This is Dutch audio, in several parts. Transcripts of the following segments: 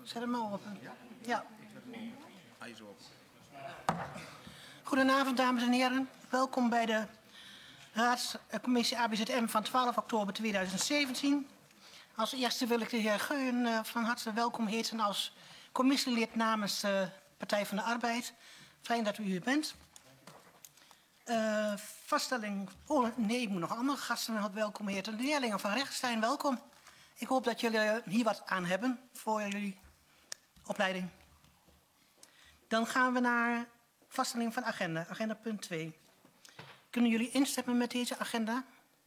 Zet hem maar open. Ja. Hij is open. Goedenavond, dames en heren. Welkom bij de Raadscommissie ABZM van 12 oktober 2017. Als eerste wil ik de heer Geun van harte welkom heten als commissielid namens de Partij van de Arbeid. Fijn dat u hier bent. Vaststelling... Oh nee, ik moet nog andere gasten welkom heten. De leerlingen van Rechtstein, welkom. Ik hoop dat jullie hier wat aan hebben voor jullie opleiding. Dan gaan we naar vaststelling van agenda. Agenda punt 2. Kunnen jullie instemmen met deze agenda?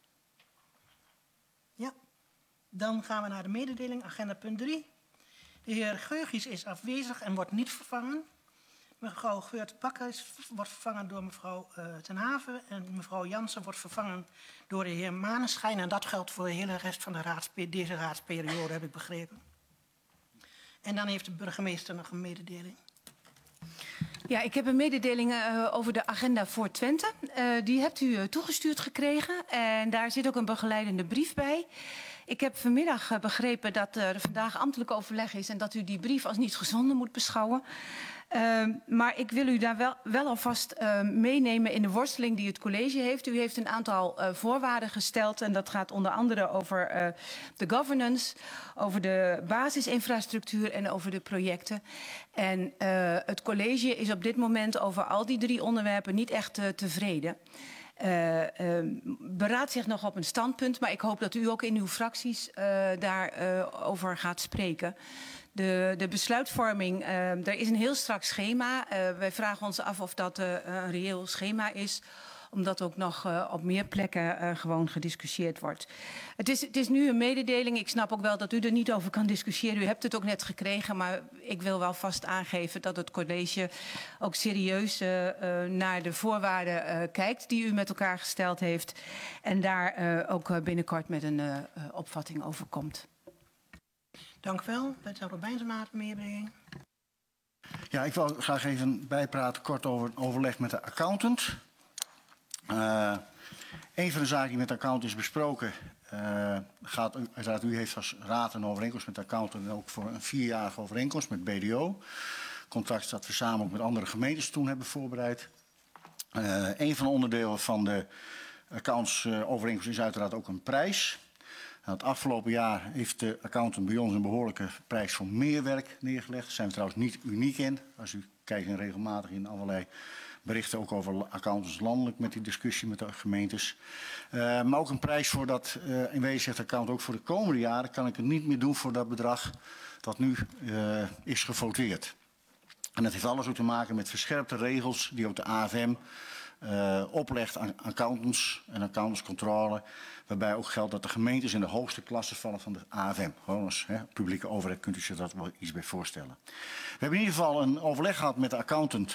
Ja. Dan gaan we naar de mededeling. Agenda punt 3. De heer Geurgies is afwezig en wordt niet vervangen. Mevrouw Geurt-Bakker wordt vervangen door mevrouw Ten Haven. En mevrouw Jansen wordt vervangen door de heer Maneschijn. En dat geldt voor de hele rest van deze raadsperiode, heb ik begrepen. En dan heeft de burgemeester nog een mededeling. Ja, ik heb een mededeling over de agenda voor Twente. Die hebt u toegestuurd gekregen en daar zit ook een begeleidende brief bij. Ik heb vanmiddag begrepen dat er vandaag ambtelijk overleg is en dat u die brief als niet gezonden moet beschouwen. Maar ik wil u daar wel alvast meenemen in de worsteling die het college heeft. U heeft een aantal voorwaarden gesteld en dat gaat onder andere over de governance, over de basisinfrastructuur en over de projecten. En het college is op dit moment over al die 3 onderwerpen niet echt tevreden. Beraadt zich nog op een standpunt, maar ik hoop dat u ook in uw fracties daarover gaat spreken. De besluitvorming, er is een heel strak schema. Wij vragen ons af of dat een reëel schema is, omdat ook nog op meer plekken gewoon gediscussieerd wordt. Het is nu een mededeling. Ik snap ook wel dat u er niet over kan discussiëren. U hebt het ook net gekregen, maar ik wil wel vast aangeven dat het college ook serieus naar de voorwaarden kijkt die u met elkaar gesteld heeft. En daar ook binnenkort met een opvatting over komt. Dank u wel. Wethouder Bijnsma, mededeling. Ja, ik wil graag even bijpraten kort over het overleg met de accountant. Een van de zaken die met de accountant is besproken gaat uiteraard, u heeft als raad een overeenkomst met de accountant en ook voor een 4-jarige overeenkomst met BDO. Contract dat we samen ook met andere gemeentes toen hebben voorbereid. Een van de onderdelen van de accountantsovereenkomst is uiteraard ook een prijs. Het afgelopen jaar heeft de accountant bij ons een behoorlijke prijs voor meerwerk neergelegd. Daar zijn we trouwens niet uniek in. Als u kijkt regelmatig in allerlei berichten ook over accountants landelijk met die discussie met de gemeentes. Maar ook een prijs voor dat, in wezen zegt de accountant ook voor de komende jaren kan ik het niet meer doen voor dat bedrag dat nu is gevoteerd. En dat heeft alles ook te maken met verscherpte regels die ook de AFM oplegt aan accountants en accountantscontrole. Waarbij ook geldt dat de gemeentes in de hoogste klasse vallen van de AFM. Gewoon als publieke overheid kunt u zich dat wel iets bij voorstellen. We hebben in ieder geval een overleg gehad met de accountant.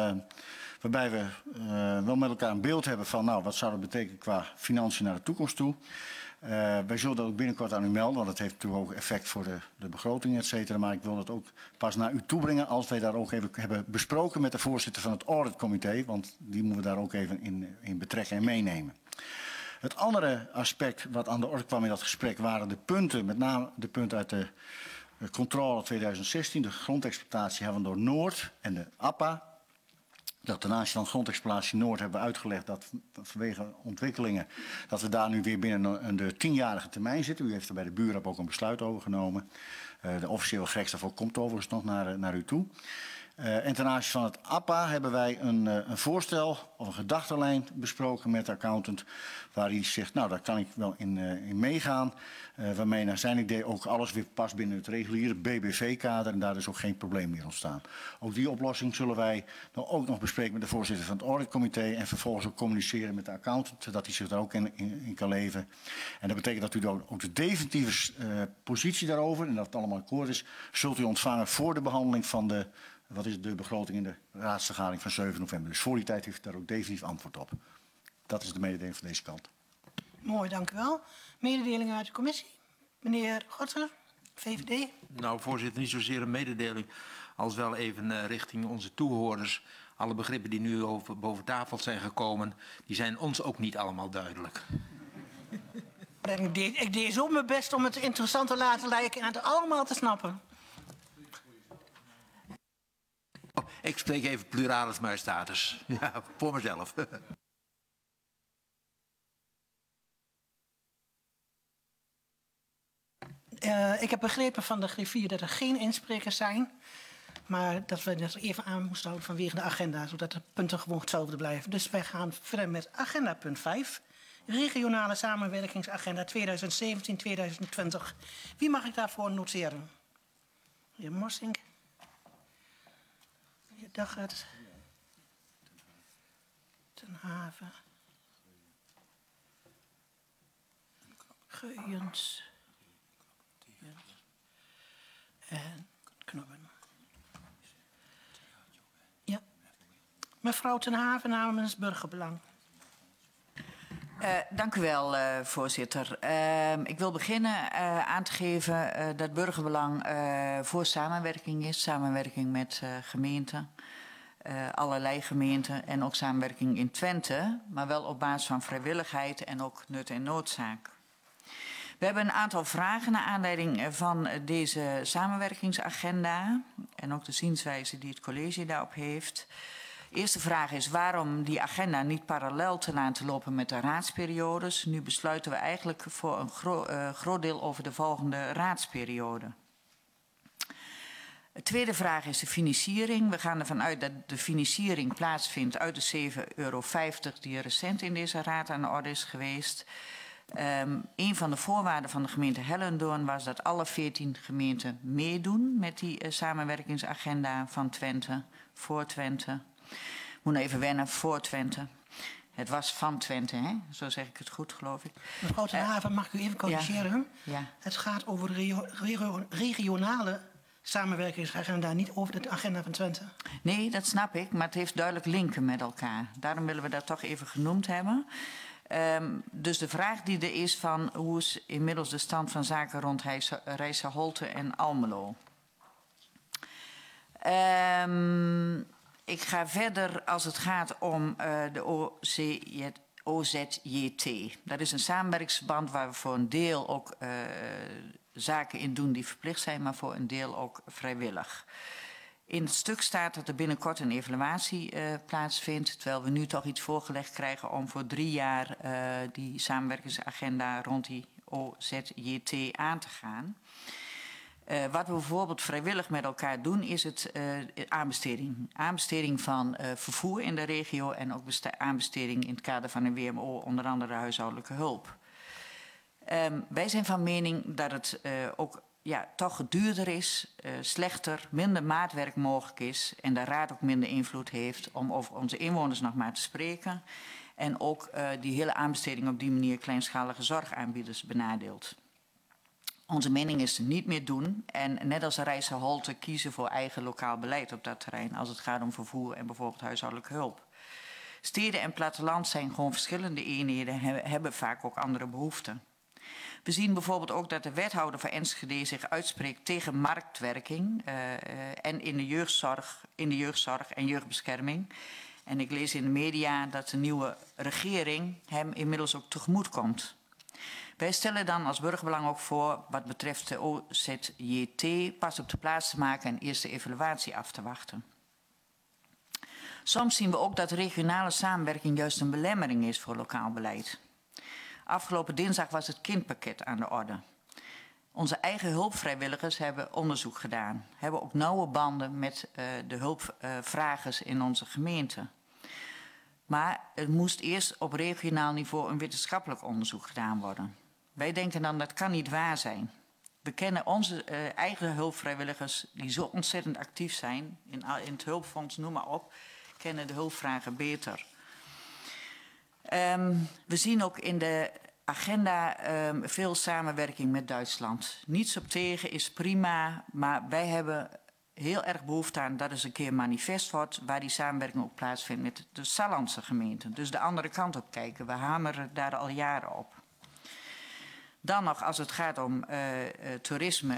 Waarbij we wel met elkaar een beeld hebben van nou, wat zou dat betekenen qua financiën naar de toekomst toe. Wij zullen dat ook binnenkort aan u melden, want dat heeft natuurlijk ook effect voor de begroting, et cetera. Maar ik wil dat ook pas naar u toebrengen als wij daar ook even hebben besproken met de voorzitter van het auditcomité. Want die moeten we daar ook even in betrekken en meenemen. Het andere aspect wat aan de orde kwam in dat gesprek waren de punten, met name de punten uit de controle 2016, de grondexploitatie Hellendoorn Noord en de APA. Dat ten aanzien van grondexploitatie Noord hebben we uitgelegd dat vanwege ontwikkelingen dat we daar nu weer binnen de 10-jarige termijn zitten. U heeft er bij de buurraad ook een besluit over genomen. De officiële greks daarvoor komt overigens nog naar u toe. En ten aanzien van het APA hebben wij een voorstel of een gedachtenlijn besproken met de accountant. Waar hij zegt, nou daar kan ik wel in meegaan. Waarmee naar zijn idee ook alles weer past binnen het reguliere BBV-kader. En daar is ook geen probleem meer ontstaan. Ook die oplossing zullen wij dan ook nog bespreken met de voorzitter van het auditcomité. En vervolgens ook communiceren met de accountant. Dat hij zich daar ook in kan leven. En dat betekent dat u dan ook de definitieve positie daarover, en dat het allemaal akkoord is, zult u ontvangen voor de behandeling van de begroting in de raadsvergadering van 7 november. Dus voor die tijd heeft u daar ook definitief antwoord op. Dat is de mededeling van deze kant. Mooi, dank u wel. Mededelingen uit de commissie. Meneer Gorter, VVD. Nou, voorzitter, niet zozeer een mededeling als wel even richting onze toehoorders. Alle begrippen die nu boven tafel zijn gekomen, die zijn ons ook niet allemaal duidelijk. Ik deed zo mijn best om het interessant te laten lijken en het allemaal te snappen. Ik spreek even pluralis majestatis. Ja, voor mezelf. Ik heb begrepen van de griffier dat er geen insprekers zijn. Maar dat we dat even aan moesten houden vanwege de agenda. Zodat de punten gewoon hetzelfde blijven. Dus wij gaan verder met agenda punt 5. Regionale samenwerkingsagenda 2017-2020. Wie mag ik daarvoor noteren? Meneer Morsink. Meneer Daggert. Ten Haven. Geujens. En Knobben. Ja. Mevrouw Ten Haven namens Burgerbelang. Dank u wel, voorzitter. Ik wil beginnen aan te geven dat Burgerbelang voor samenwerking is. Samenwerking met gemeenten, allerlei gemeenten en ook samenwerking in Twente. Maar wel op basis van vrijwilligheid en ook nut en noodzaak. We hebben een aantal vragen naar aanleiding van deze samenwerkingsagenda. En ook de zienswijze die het college daarop heeft. De eerste vraag is waarom die agenda niet parallel te laten lopen met de raadsperiodes. Nu besluiten we eigenlijk voor een groot deel over de volgende raadsperiode. De tweede vraag is de financiering. We gaan ervan uit dat de financiering plaatsvindt uit de €7,50 die recent in deze raad aan de orde is geweest. Een van de voorwaarden van de gemeente Hellendoorn was dat alle 14 gemeenten meedoen met die samenwerkingsagenda van Twente, voor Twente. Moet even wennen, voor Twente. Het was van Twente, hè? Zo zeg ik het goed, geloof ik. Mevrouw Ten Haven, mag ik u even corrigeren? Ja. Het gaat over de regionale samenwerkingsagenda, niet over de agenda van Twente. Nee, dat snap ik, maar het heeft duidelijk linken met elkaar. Daarom willen we dat toch even genoemd hebben. Dus de vraag die er is van hoe is inmiddels de stand van zaken rond Rijsselholte en Almelo. Ik ga verder als het gaat om de OZJT. Dat is een samenwerkingsverband waar we voor een deel ook zaken in doen die verplicht zijn, maar voor een deel ook vrijwillig. In het stuk staat dat er binnenkort een evaluatie plaatsvindt, terwijl we nu toch iets voorgelegd krijgen om voor 3 jaar die samenwerkingsagenda rond die OZJT aan te gaan. Wat we bijvoorbeeld vrijwillig met elkaar doen is het aanbesteding. Aanbesteding van vervoer in de regio en ook aanbesteding in het kader van een WMO, onder andere huishoudelijke hulp. Wij zijn van mening dat het ook toch duurder is, slechter, minder maatwerk mogelijk is en de raad ook minder invloed heeft om over onze inwoners nog maar te spreken. En ook die hele aanbesteding op die manier kleinschalige zorgaanbieders benadeelt. Onze mening is het niet meer doen en net als Rijsselholte kiezen voor eigen lokaal beleid op dat terrein als het gaat om vervoer en bijvoorbeeld huishoudelijke hulp. Steden en platteland zijn gewoon verschillende eenheden, hebben vaak ook andere behoeften. We zien bijvoorbeeld ook dat de wethouder van Enschede zich uitspreekt tegen marktwerking en in de jeugdzorg en jeugdbescherming. En ik lees in de media dat de nieuwe regering hem inmiddels ook tegemoet komt. Wij stellen dan als Burgerbelang ook voor wat betreft de OZJT pas op de plaats te maken en eerst de evaluatie af te wachten. Soms zien we ook dat regionale samenwerking juist een belemmering is voor lokaal beleid. Afgelopen dinsdag was het kindpakket aan de orde. Onze eigen hulpvrijwilligers hebben onderzoek gedaan. Hebben ook nauwe banden met de hulpvragers in onze gemeente. Maar het moest eerst op regionaal niveau een wetenschappelijk onderzoek gedaan worden. Wij denken dan dat kan niet waar zijn. We kennen onze eigen hulpvrijwilligers die zo ontzettend actief zijn. In het hulpfonds, noem maar op, kennen de hulpvragen beter. We zien ook in de agenda veel samenwerking met Duitsland. Niets op tegen is prima, maar wij hebben heel erg behoefte aan dat eens een keer manifest wordt waar die samenwerking ook plaatsvindt met de Sallandse gemeenten. Dus de andere kant op kijken. We hameren daar al jaren op. Dan nog als het gaat om toerisme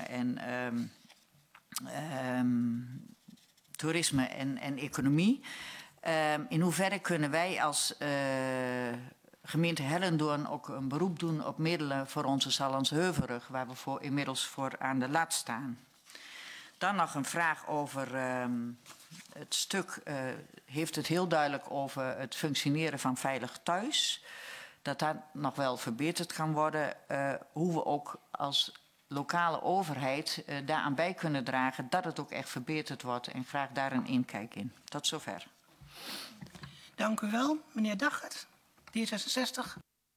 en economie. In hoeverre kunnen wij als gemeente Hellendoorn ook een beroep doen op middelen voor onze Sallandse Heuvelrug, waar we inmiddels voor aan de lat staan. Dan nog een vraag over Het stuk heeft het heel duidelijk over het functioneren van Veilig Thuis. Dat nog wel verbeterd kan worden. Hoe we ook als lokale overheid daaraan bij kunnen dragen dat het ook echt verbeterd wordt. En graag daar een inkijk in. Tot zover. Dank u wel, meneer Daggert, D66.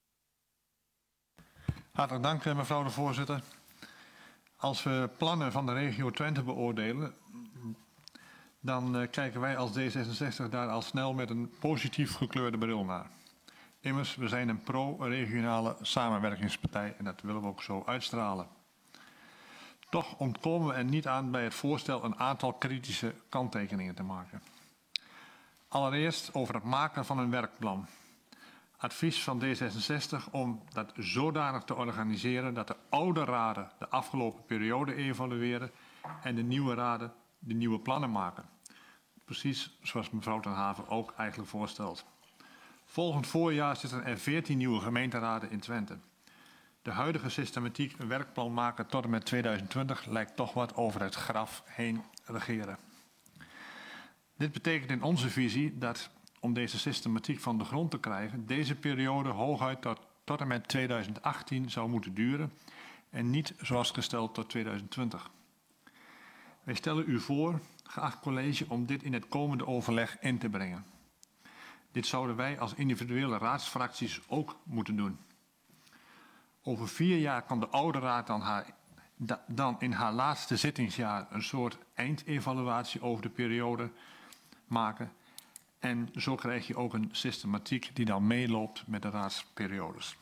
Hartelijk dank, mevrouw de voorzitter. Als we plannen van de regio Twente beoordelen, dan kijken wij als D66 daar al snel met een positief gekleurde bril naar. Immers, we zijn een pro-regionale samenwerkingspartij en dat willen we ook zo uitstralen. Toch ontkomen we er niet aan bij het voorstel een aantal kritische kanttekeningen te maken. Allereerst over het maken van een werkplan. Advies van D66 om dat zodanig te organiseren dat de oude raden de afgelopen periode evalueren en de nieuwe raden de nieuwe plannen maken. Precies zoals mevrouw ten Haven ook eigenlijk voorstelt. Volgend voorjaar zitten er 14 nieuwe gemeenteraden in Twente. De huidige systematiek een werkplan maken tot en met 2020 lijkt toch wat over het graf heen regeren. Dit betekent in onze visie dat om deze systematiek van de grond te krijgen, deze periode hooguit tot en met 2018 zou moeten duren en niet zoals gesteld tot 2020. Wij stellen u voor, geacht college, om dit in het komende overleg in te brengen. Dit zouden wij als individuele raadsfracties ook moeten doen. Over 4 jaar kan de oude raad dan in haar laatste zittingsjaar een soort eindevaluatie over de periode maken. En zo krijg je ook een systematiek die dan meeloopt met de raadsperiodes.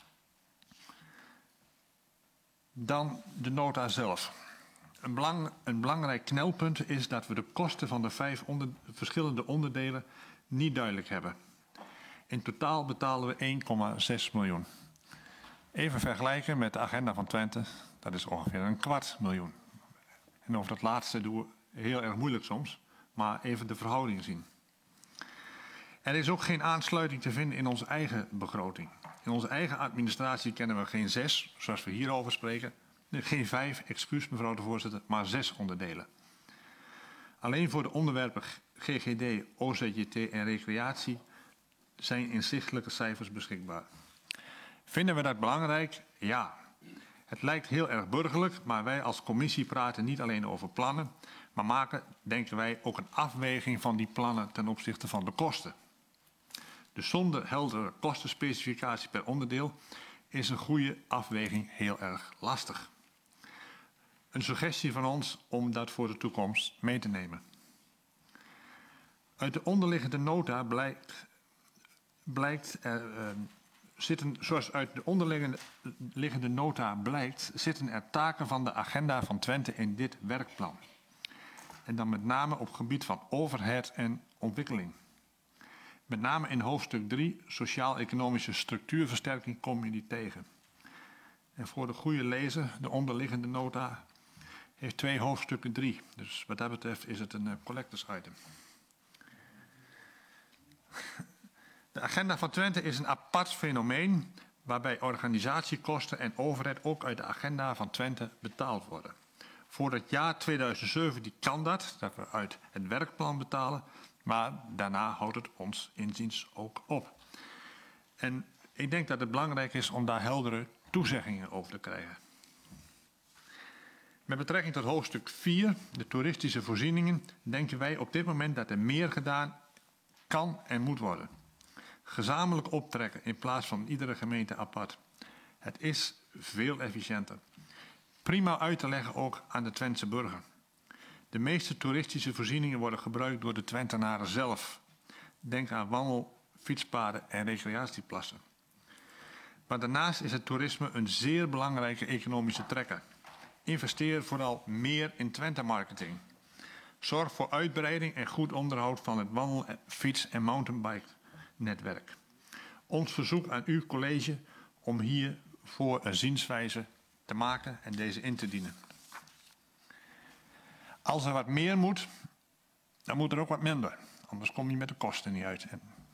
Dan de nota zelf. Een belangrijk knelpunt is dat we de kosten van de 5 verschillende onderdelen niet duidelijk hebben. In totaal betalen we 1,6 miljoen. Even vergelijken met de agenda van Twente, dat is ongeveer 250.000. En over dat laatste doen we heel erg moeilijk soms, maar even de verhouding zien. Er is ook geen aansluiting te vinden in onze eigen begroting. In onze eigen administratie kennen we geen 6, zoals we hierover spreken. Nee, geen 5, excuus mevrouw de voorzitter, maar 6 onderdelen. Alleen voor de onderwerpen GGD, OZJT en recreatie zijn inzichtelijke cijfers beschikbaar. Vinden we dat belangrijk? Ja. Het lijkt heel erg burgerlijk, maar wij als commissie praten niet alleen over plannen, maar maken, denken wij, ook een afweging van die plannen ten opzichte van de kosten. Dus zonder heldere kostenspecificatie per onderdeel is een goede afweging heel erg lastig. Een suggestie van ons om dat voor de toekomst mee te nemen. Uit de onderliggende nota zoals uit de onderliggende nota blijkt, zitten er taken van de agenda van Twente in dit werkplan. En dan met name op gebied van overheid en ontwikkeling. Met name in hoofdstuk 3, sociaal-economische structuurversterking, kom je die tegen. En voor de goede lezer, de onderliggende nota heeft 2 hoofdstukken 3. Dus wat dat betreft is het een collectors item. De agenda van Twente is een apart fenomeen waarbij organisatiekosten en overheid ook uit de agenda van Twente betaald worden. Voor het jaar 2017 kan dat we uit het werkplan betalen, maar daarna houdt het ons inziens ook op. En ik denk dat het belangrijk is om daar heldere toezeggingen over te krijgen. Met betrekking tot hoofdstuk 4, de toeristische voorzieningen, denken wij op dit moment dat er meer gedaan kan en moet worden. Gezamenlijk optrekken in plaats van iedere gemeente apart. Het is veel efficiënter. Prima uit te leggen ook aan de Twentse burger. De meeste toeristische voorzieningen worden gebruikt door de Twentenaren zelf. Denk aan wandel, fietspaden en recreatieplassen. Maar daarnaast is het toerisme een zeer belangrijke economische trekker. Investeer vooral meer in Twente-marketing. Zorg voor uitbreiding en goed onderhoud van het wandel-, fiets- en mountainbike-netwerk. Ons verzoek aan uw college om hiervoor een zienswijze te maken en deze in te dienen. Als er wat meer moet, dan moet er ook wat minder. Anders kom je met de kosten niet uit.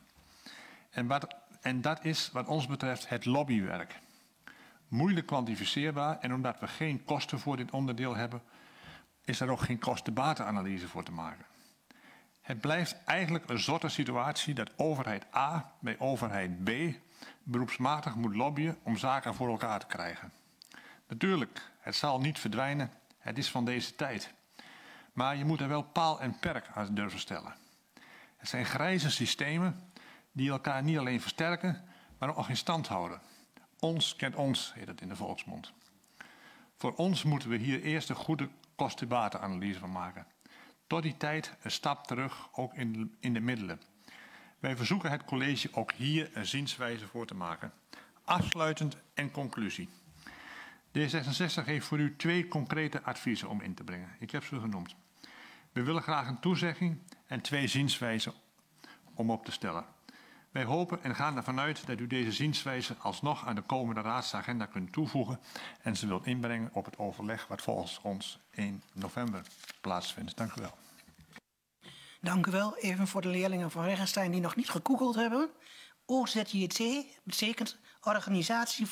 En dat is wat ons betreft het lobbywerk. Moeilijk kwantificeerbaar en omdat we geen kosten voor dit onderdeel hebben, is er ook geen kosten-batenanalyse voor te maken. Het blijft eigenlijk een soort situatie dat overheid A bij overheid B beroepsmatig moet lobbyen om zaken voor elkaar te krijgen. Natuurlijk, het zal niet verdwijnen, het is van deze tijd. Maar je moet er wel paal en perk aan durven stellen. Het zijn grijze systemen die elkaar niet alleen versterken, maar ook in stand houden. Ons kent ons, heet het in de volksmond. Voor ons moeten we hier eerst een goede kosten-batenanalyse van maken. Tot die tijd een stap terug, ook in de middelen. Wij verzoeken het college ook hier een zienswijze voor te maken. Afsluitend en conclusie. D66 heeft voor u 2 concrete adviezen om in te brengen. Ik heb ze genoemd. We willen graag een toezegging en 2 zienswijzen om op te stellen. Wij hopen en gaan ervan uit dat u deze zienswijze alsnog aan de komende raadsagenda kunt toevoegen en ze wilt inbrengen op het overleg wat volgens ons 1 november plaatsvindt. Dank u wel. Dank u wel. Even voor de leerlingen van Regenstein die nog niet gegoogeld hebben. OZJT betekent Organisatie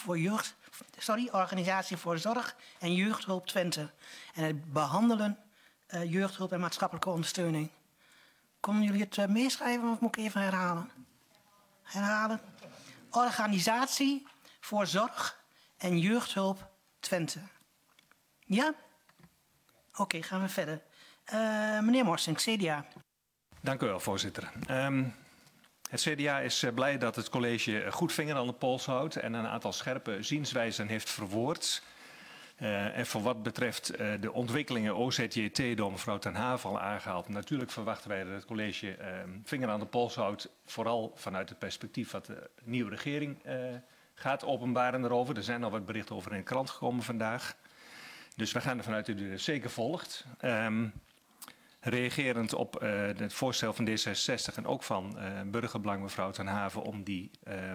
voor Zorg en Jeugdhulp Twente. En het behandelen jeugdhulp en maatschappelijke ondersteuning. Konden jullie het meeschrijven of moet ik even herhalen? Herhalen. Organisatie voor Zorg en Jeugdhulp Twente. Ja? Oké, gaan we verder. Meneer Morsing, CDA. Dank u wel, voorzitter. Het CDA is blij dat het college goed vinger aan de pols houdt en een aantal scherpe zienswijzen heeft verwoord. En voor wat betreft de ontwikkelingen OZJT door mevrouw Ten Haven al aangehaald. Natuurlijk verwachten wij dat het college vinger aan de pols houdt. Vooral vanuit het perspectief wat de nieuwe regering gaat openbaren daarover. Er zijn al wat berichten over in de krant gekomen vandaag. Dus we gaan ervan uit dat u het zeker volgt. Reagerend op het voorstel van D66 en ook van Burgerbelang mevrouw Ten Haven om die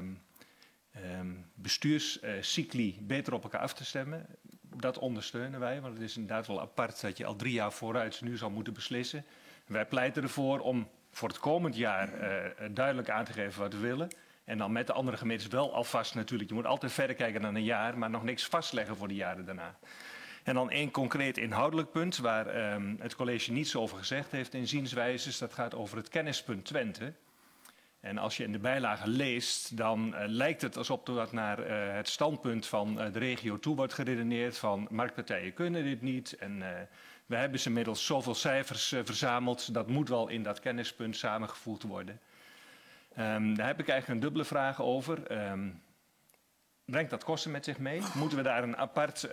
bestuurscycli beter op elkaar af te stemmen. Dat ondersteunen wij, want het is inderdaad wel apart dat je al 3 jaar vooruit nu zal moeten beslissen. Wij pleiten ervoor om voor het komend jaar duidelijk aan te geven wat we willen. En dan met de andere gemeentes wel alvast natuurlijk. Je moet altijd verder kijken dan een jaar, maar nog niks vastleggen voor de jaren daarna. En dan 1 concreet inhoudelijk punt waar het college niets over gezegd heeft in zienswijzes. Dat gaat over het kennispunt Twente. En als je in de bijlage leest, dan lijkt het alsof dat naar het standpunt van de regio toe wordt geredeneerd. Van marktpartijen kunnen dit niet en we hebben ze inmiddels zoveel cijfers verzameld. Dat moet wel in dat kennispunt samengevoegd worden. Daar heb ik eigenlijk een dubbele vraag over. Brengt dat kosten met zich mee? Moeten we daar een apart...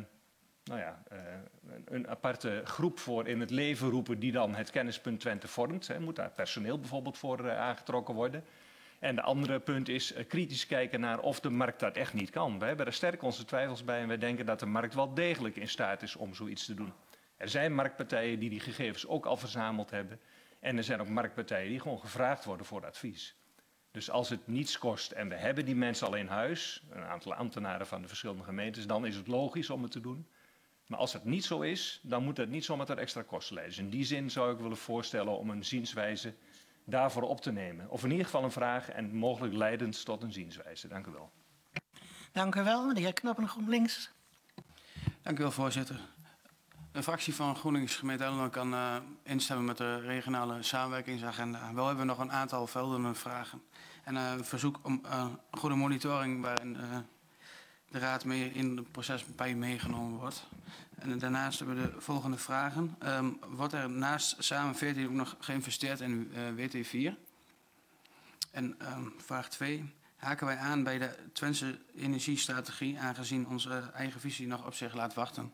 een aparte groep voor in het leven roepen die dan het kennispunt Twente vormt. Moet daar personeel bijvoorbeeld voor aangetrokken worden? En de andere punt is kritisch kijken naar of de markt dat echt niet kan. We hebben er sterk onze twijfels bij en wij denken dat de markt wel degelijk in staat is om zoiets te doen. Er zijn marktpartijen die gegevens ook al verzameld hebben. En er zijn ook marktpartijen die gewoon gevraagd worden voor advies. Dus als het niets kost en we hebben die mensen al in huis, een aantal ambtenaren van de verschillende gemeentes, dan is het logisch om het te doen. Maar als het niet zo is, dan moet het niet zomaar tot extra kosten leiden. Dus in die zin zou ik willen voorstellen om een zienswijze daarvoor op te nemen. Of in ieder geval een vraag en mogelijk leidend tot een zienswijze. Dank u wel. Dank u wel, de heer Knoppen, GroenLinks. Dank u wel, voorzitter. De fractie van GroenLinks gemeente Helmond kan instemmen met de regionale samenwerkingsagenda. Wel hebben we nog een aantal veldende vragen. En een verzoek om goede monitoring waarin de raad mee in het proces bij meegenomen wordt. En daarnaast hebben we de volgende vragen. Wordt er naast Samen 14 ook nog geïnvesteerd in WT4? En vraag 2. Haken wij aan bij de Twentse energiestrategie, aangezien onze eigen visie nog op zich laat wachten?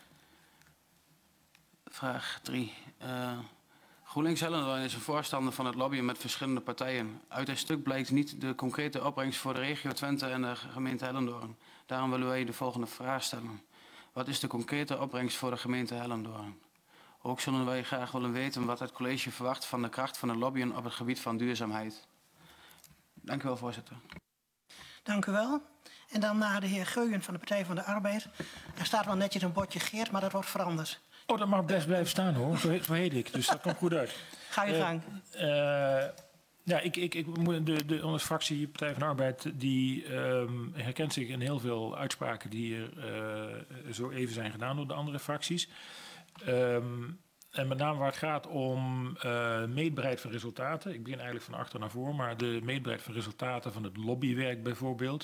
Vraag 3. GroenLinks Hellendoorn is een voorstander van het lobbyen met verschillende partijen. Uit het stuk blijkt niet de concrete opbrengst voor de regio Twente en de gemeente Hellendoorn. Daarom willen wij de volgende vraag stellen. Wat is de concrete opbrengst voor de gemeente Hellendoorn? Ook zullen wij graag willen weten wat het college verwacht van de kracht van het lobbyen op het gebied van duurzaamheid. Dank u wel, voorzitter. Dank u wel. En dan naar de heer Geuyen van de Partij van de Arbeid. Er staat wel netjes een bordje Geert, maar dat wordt veranderd. Oh, dat mag best blijven staan hoor. Zo heet ik, dus dat komt goed uit. Ga je gang. Ja, onze fractie Partij van de Arbeid die herkent zich in heel veel uitspraken die er zo even zijn gedaan door de andere fracties. En met name waar het gaat om meetbaarheid van resultaten. Ik begin eigenlijk van achter naar voor, maar de meetbaarheid van resultaten van het lobbywerk bijvoorbeeld.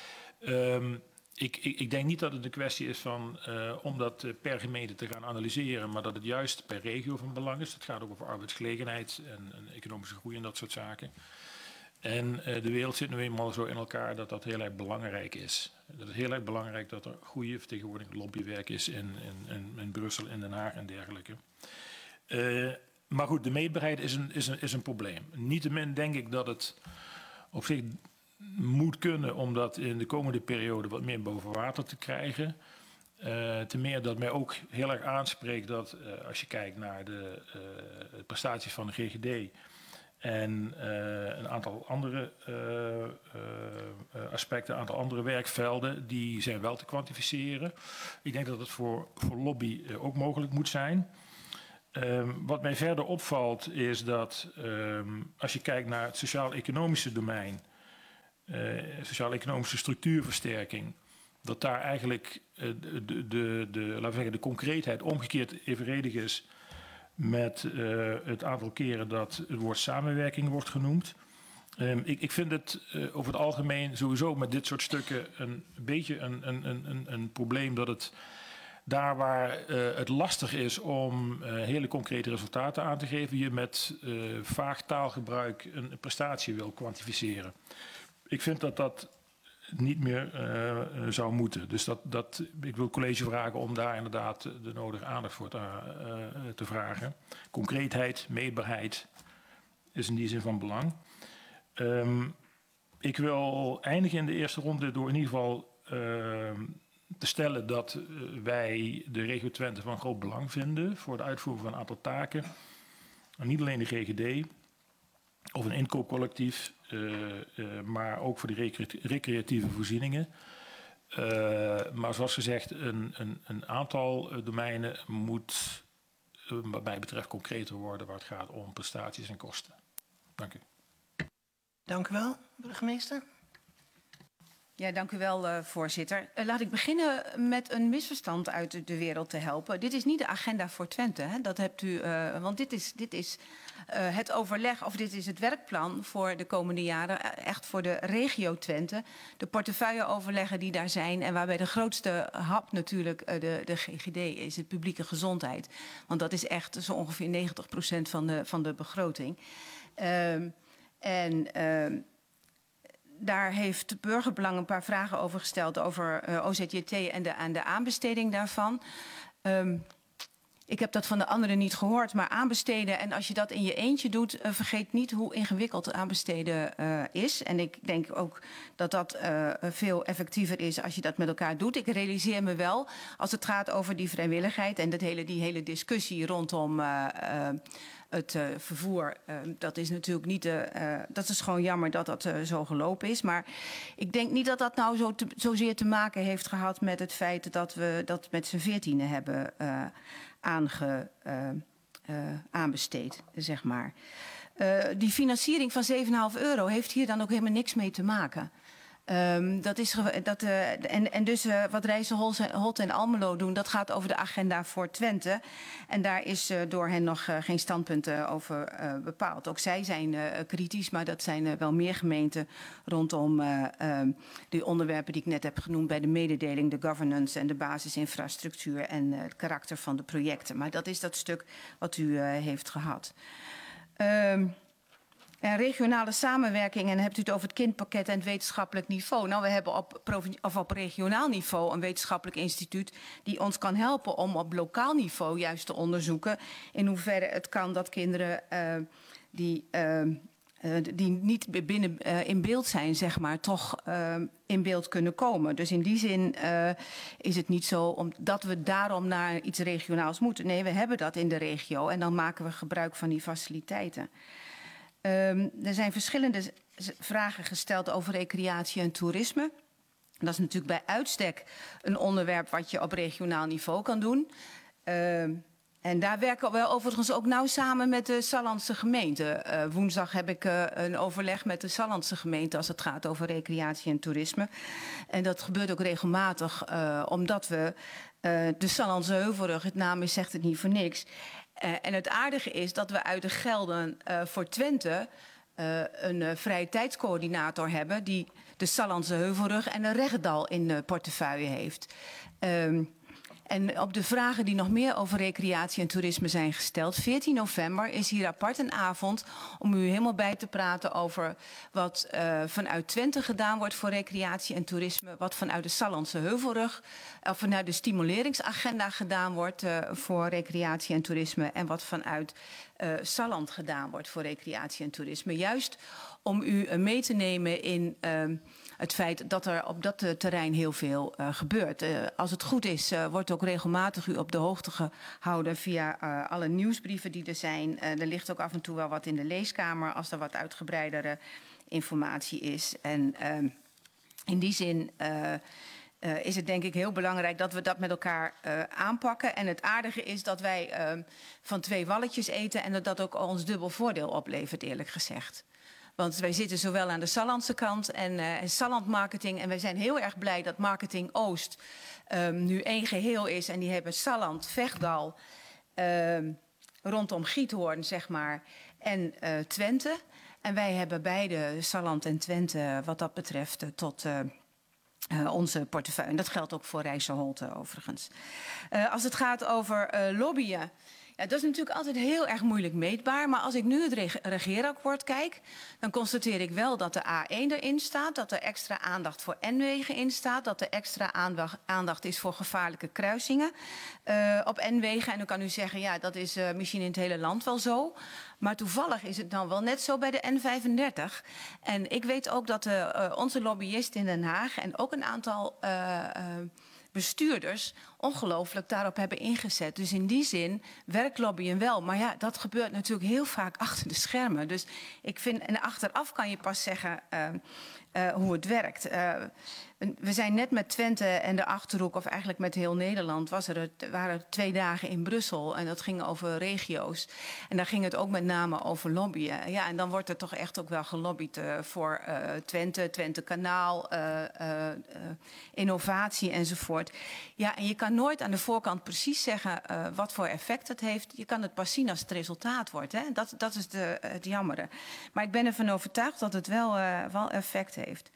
Ik denk niet dat het een kwestie is van om dat per gemeente te gaan analyseren, maar dat het juist per regio van belang is. Het gaat ook over arbeidsgelegenheid en economische groei en dat soort zaken. En de wereld zit nu eenmaal zo in elkaar dat dat heel erg belangrijk is. Dat is heel erg belangrijk dat er goede vertegenwoordiging lobbywerk is in Brussel, in Den Haag en dergelijke. Maar goed, de meetbaarheid is een probleem. Niettemin denk ik dat het op zich moet kunnen om dat in de komende periode wat meer boven water te krijgen. Ten meer dat mij ook heel erg aanspreekt dat als je kijkt naar de prestaties van de GGD en een aantal andere aspecten, een aantal andere werkvelden, die zijn wel te kwantificeren. Ik denk dat het voor lobby ook mogelijk moet zijn. Wat mij verder opvalt is dat als je kijkt naar het sociaal-economische domein, sociaal-economische structuurversterking, dat daar eigenlijk laten we zeggen, de concreetheid omgekeerd evenredig is met het aantal keren dat het woord samenwerking wordt genoemd. Ik vind het over het algemeen sowieso met dit soort stukken een beetje een probleem dat het daar waar het lastig is om hele concrete resultaten aan te geven, je met vaag taalgebruik een prestatie wil kwantificeren. Ik vind dat dat niet meer zou moeten. Dus ik wil het college vragen om daar inderdaad de nodige aandacht voor te vragen. Concreetheid, meetbaarheid is in die zin van belang. Ik wil eindigen in de eerste ronde door in ieder geval te stellen dat wij de regio Twente van groot belang vinden voor de uitvoering van een aantal taken. En niet alleen de GGD of een inkoopcollectief, maar ook voor de recreatieve voorzieningen. Maar zoals gezegd, een aantal domeinen moet wat mij betreft concreter worden waar het gaat om prestaties en kosten. Dank u. Dank u wel, burgemeester. Ja, dank u wel, voorzitter. Laat ik beginnen met een misverstand uit de wereld te helpen. Dit is niet de agenda voor Twente, hè? Dat hebt u, want dit is het overleg, of dit is het werkplan voor de komende jaren, echt voor de regio Twente. De portefeuilleoverleggen die daar zijn en waarbij de grootste hap natuurlijk de GGD is, het publieke gezondheid. Want dat is echt zo ongeveer 90% van de begroting. Daar heeft het Burgerbelang een paar vragen over gesteld over OZJT en de aanbesteding daarvan. Ik heb dat van de anderen niet gehoord, maar aanbesteden, en als je dat in je eentje doet, vergeet niet hoe ingewikkeld aanbesteden is. En ik denk ook dat dat veel effectiever is als je dat met elkaar doet. Ik realiseer me wel, als het gaat over die vrijwilligheid en die hele discussie rondom het vervoer, dat is natuurlijk niet dat is gewoon jammer dat dat zo gelopen is. Maar ik denk niet dat dat nou zozeer te maken heeft gehad met het feit dat we dat met z'n 14 hebben aanbesteed, zeg maar. Die financiering van €7,5 heeft hier dan ook helemaal niks mee te maken. Dus wat Reizen Holt en Almelo doen, dat gaat over de agenda voor Twente. En daar is door hen nog geen standpunt over bepaald. Ook zij zijn kritisch, maar dat zijn wel meer gemeenten rondom die onderwerpen die ik net heb genoemd bij de mededeling, de governance en de basisinfrastructuur en het karakter van de projecten. Maar dat is dat stuk wat u heeft gehad. En regionale samenwerking, en dan hebt u het over het kindpakket en het wetenschappelijk niveau. Nou, we hebben op regionaal niveau een wetenschappelijk instituut die ons kan helpen om op lokaal niveau juist te onderzoeken in hoeverre het kan dat kinderen die niet binnen in beeld zijn, zeg maar, toch in beeld kunnen komen. Dus in die zin is het niet zo dat we daarom naar iets regionaals moeten. Nee, we hebben dat in de regio en dan maken we gebruik van die faciliteiten. Er zijn verschillende vragen gesteld over recreatie en toerisme. Dat is natuurlijk bij uitstek een onderwerp wat je op regionaal niveau kan doen. En daar werken we overigens ook nauw samen met de Sallandse gemeente. Woensdag heb ik een overleg met de Sallandse gemeente als het gaat over recreatie en toerisme. En dat gebeurt ook regelmatig omdat we de Sallandse Heuvelrug, het naam zegt het niet voor niks. En het aardige is dat we uit de gelden voor Twente een vrije tijdscoördinator hebben die de Sallandse Heuvelrug en de Reggendal in portefeuille heeft. En op de vragen die nog meer over recreatie en toerisme zijn gesteld, 14 november is hier apart een avond om u helemaal bij te praten over wat vanuit Twente gedaan wordt voor recreatie en toerisme, wat vanuit de Sallandse Heuvelrug, of vanuit de stimuleringsagenda gedaan wordt voor recreatie en toerisme en wat vanuit Salland gedaan wordt voor recreatie en toerisme. Juist om u mee te nemen in het feit dat er op dat terrein heel veel gebeurt. Als het goed is, wordt ook regelmatig u op de hoogte gehouden via alle nieuwsbrieven die er zijn. Er ligt ook af en toe wel wat in de leeskamer als er wat uitgebreidere informatie is. En in die zin is het denk ik heel belangrijk dat we dat met elkaar aanpakken. En het aardige is dat wij van 2 walletjes eten en dat dat ook ons dubbel voordeel oplevert, eerlijk gezegd. Want wij zitten zowel aan de Sallandse kant en Salland Marketing. En wij zijn heel erg blij dat Marketing Oost nu één geheel is. En die hebben Salland, Vechtdal, rondom Giethoorn, zeg maar, en Twente. En wij hebben beide, Salland en Twente, wat dat betreft, tot onze portefeuille. En dat geldt ook voor Rijsselholte overigens. Als het gaat over lobbyen. Ja, dat is natuurlijk altijd heel erg moeilijk meetbaar. Maar als ik nu het regeerakkoord kijk, dan constateer ik wel dat de A1 erin staat. Dat er extra aandacht voor N-wegen in staat. Dat er extra aandacht is voor gevaarlijke kruisingen op N-wegen. En dan kan u zeggen, ja, dat is misschien in het hele land wel zo. Maar toevallig is het dan wel net zo bij de N35. En ik weet ook dat onze lobbyisten in Den Haag en ook een aantal bestuurders ongelooflijk daarop hebben ingezet. Dus in die zin werkt lobbyen wel. Maar ja, dat gebeurt natuurlijk heel vaak achter de schermen. Dus ik vind, en achteraf kan je pas zeggen hoe het werkt. We zijn net met Twente en de Achterhoek, of eigenlijk met heel Nederland, waren 2 dagen in Brussel. En dat ging over regio's. En daar ging het ook met name over lobbyen. Ja, en dan wordt er toch echt ook wel gelobbyd voor Twente, Twente Kanaal, innovatie enzovoort. Ja, en je kan nooit aan de voorkant precies zeggen wat voor effect het heeft. Je kan het pas zien als het resultaat wordt. Hè? Dat is het jammere. Maar ik ben ervan overtuigd dat het wel effect heeft.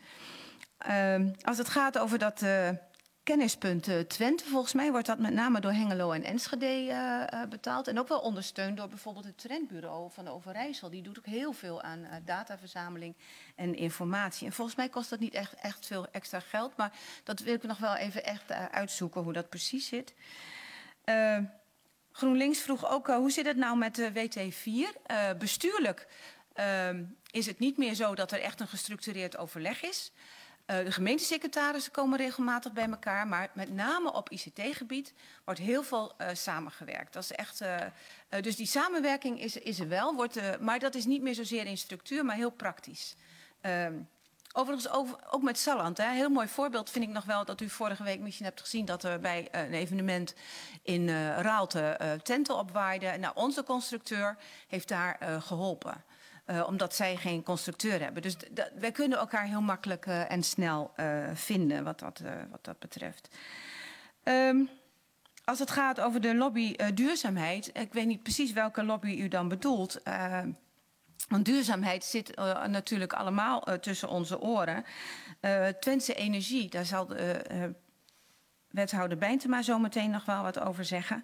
Als het gaat over dat kennispunt Twente, volgens mij wordt dat met name door Hengelo en Enschede betaald. En ook wel ondersteund door bijvoorbeeld het Trendbureau van Overijssel. Die doet ook heel veel aan dataverzameling en informatie. En volgens mij kost dat niet echt veel extra geld. Maar dat wil ik nog wel even echt uitzoeken hoe dat precies zit. GroenLinks vroeg ook, hoe zit het nou met de WT4? Bestuurlijk is het niet meer zo dat er echt een gestructureerd overleg is. De gemeentesecretarissen komen regelmatig bij elkaar, maar met name op ICT-gebied wordt heel veel samengewerkt. Dat is echt, dus die samenwerking is er wel, maar dat is niet meer zozeer in structuur, maar heel praktisch. Overigens, ook met Salland. Hè, heel mooi voorbeeld vind ik nog wel dat u vorige week misschien hebt gezien dat er bij een evenement in Raalte tenten opwaaiden. Nou, onze constructeur heeft daar geholpen. Omdat zij geen constructeur hebben. Dus wij kunnen elkaar heel makkelijk en snel vinden wat dat betreft. Als het gaat over de lobby duurzaamheid. Ik weet niet precies welke lobby u dan bedoelt. Want duurzaamheid zit natuurlijk allemaal tussen onze oren. Twentse Energie, daar zal wethouder Bijntema zo meteen nog wel wat over zeggen.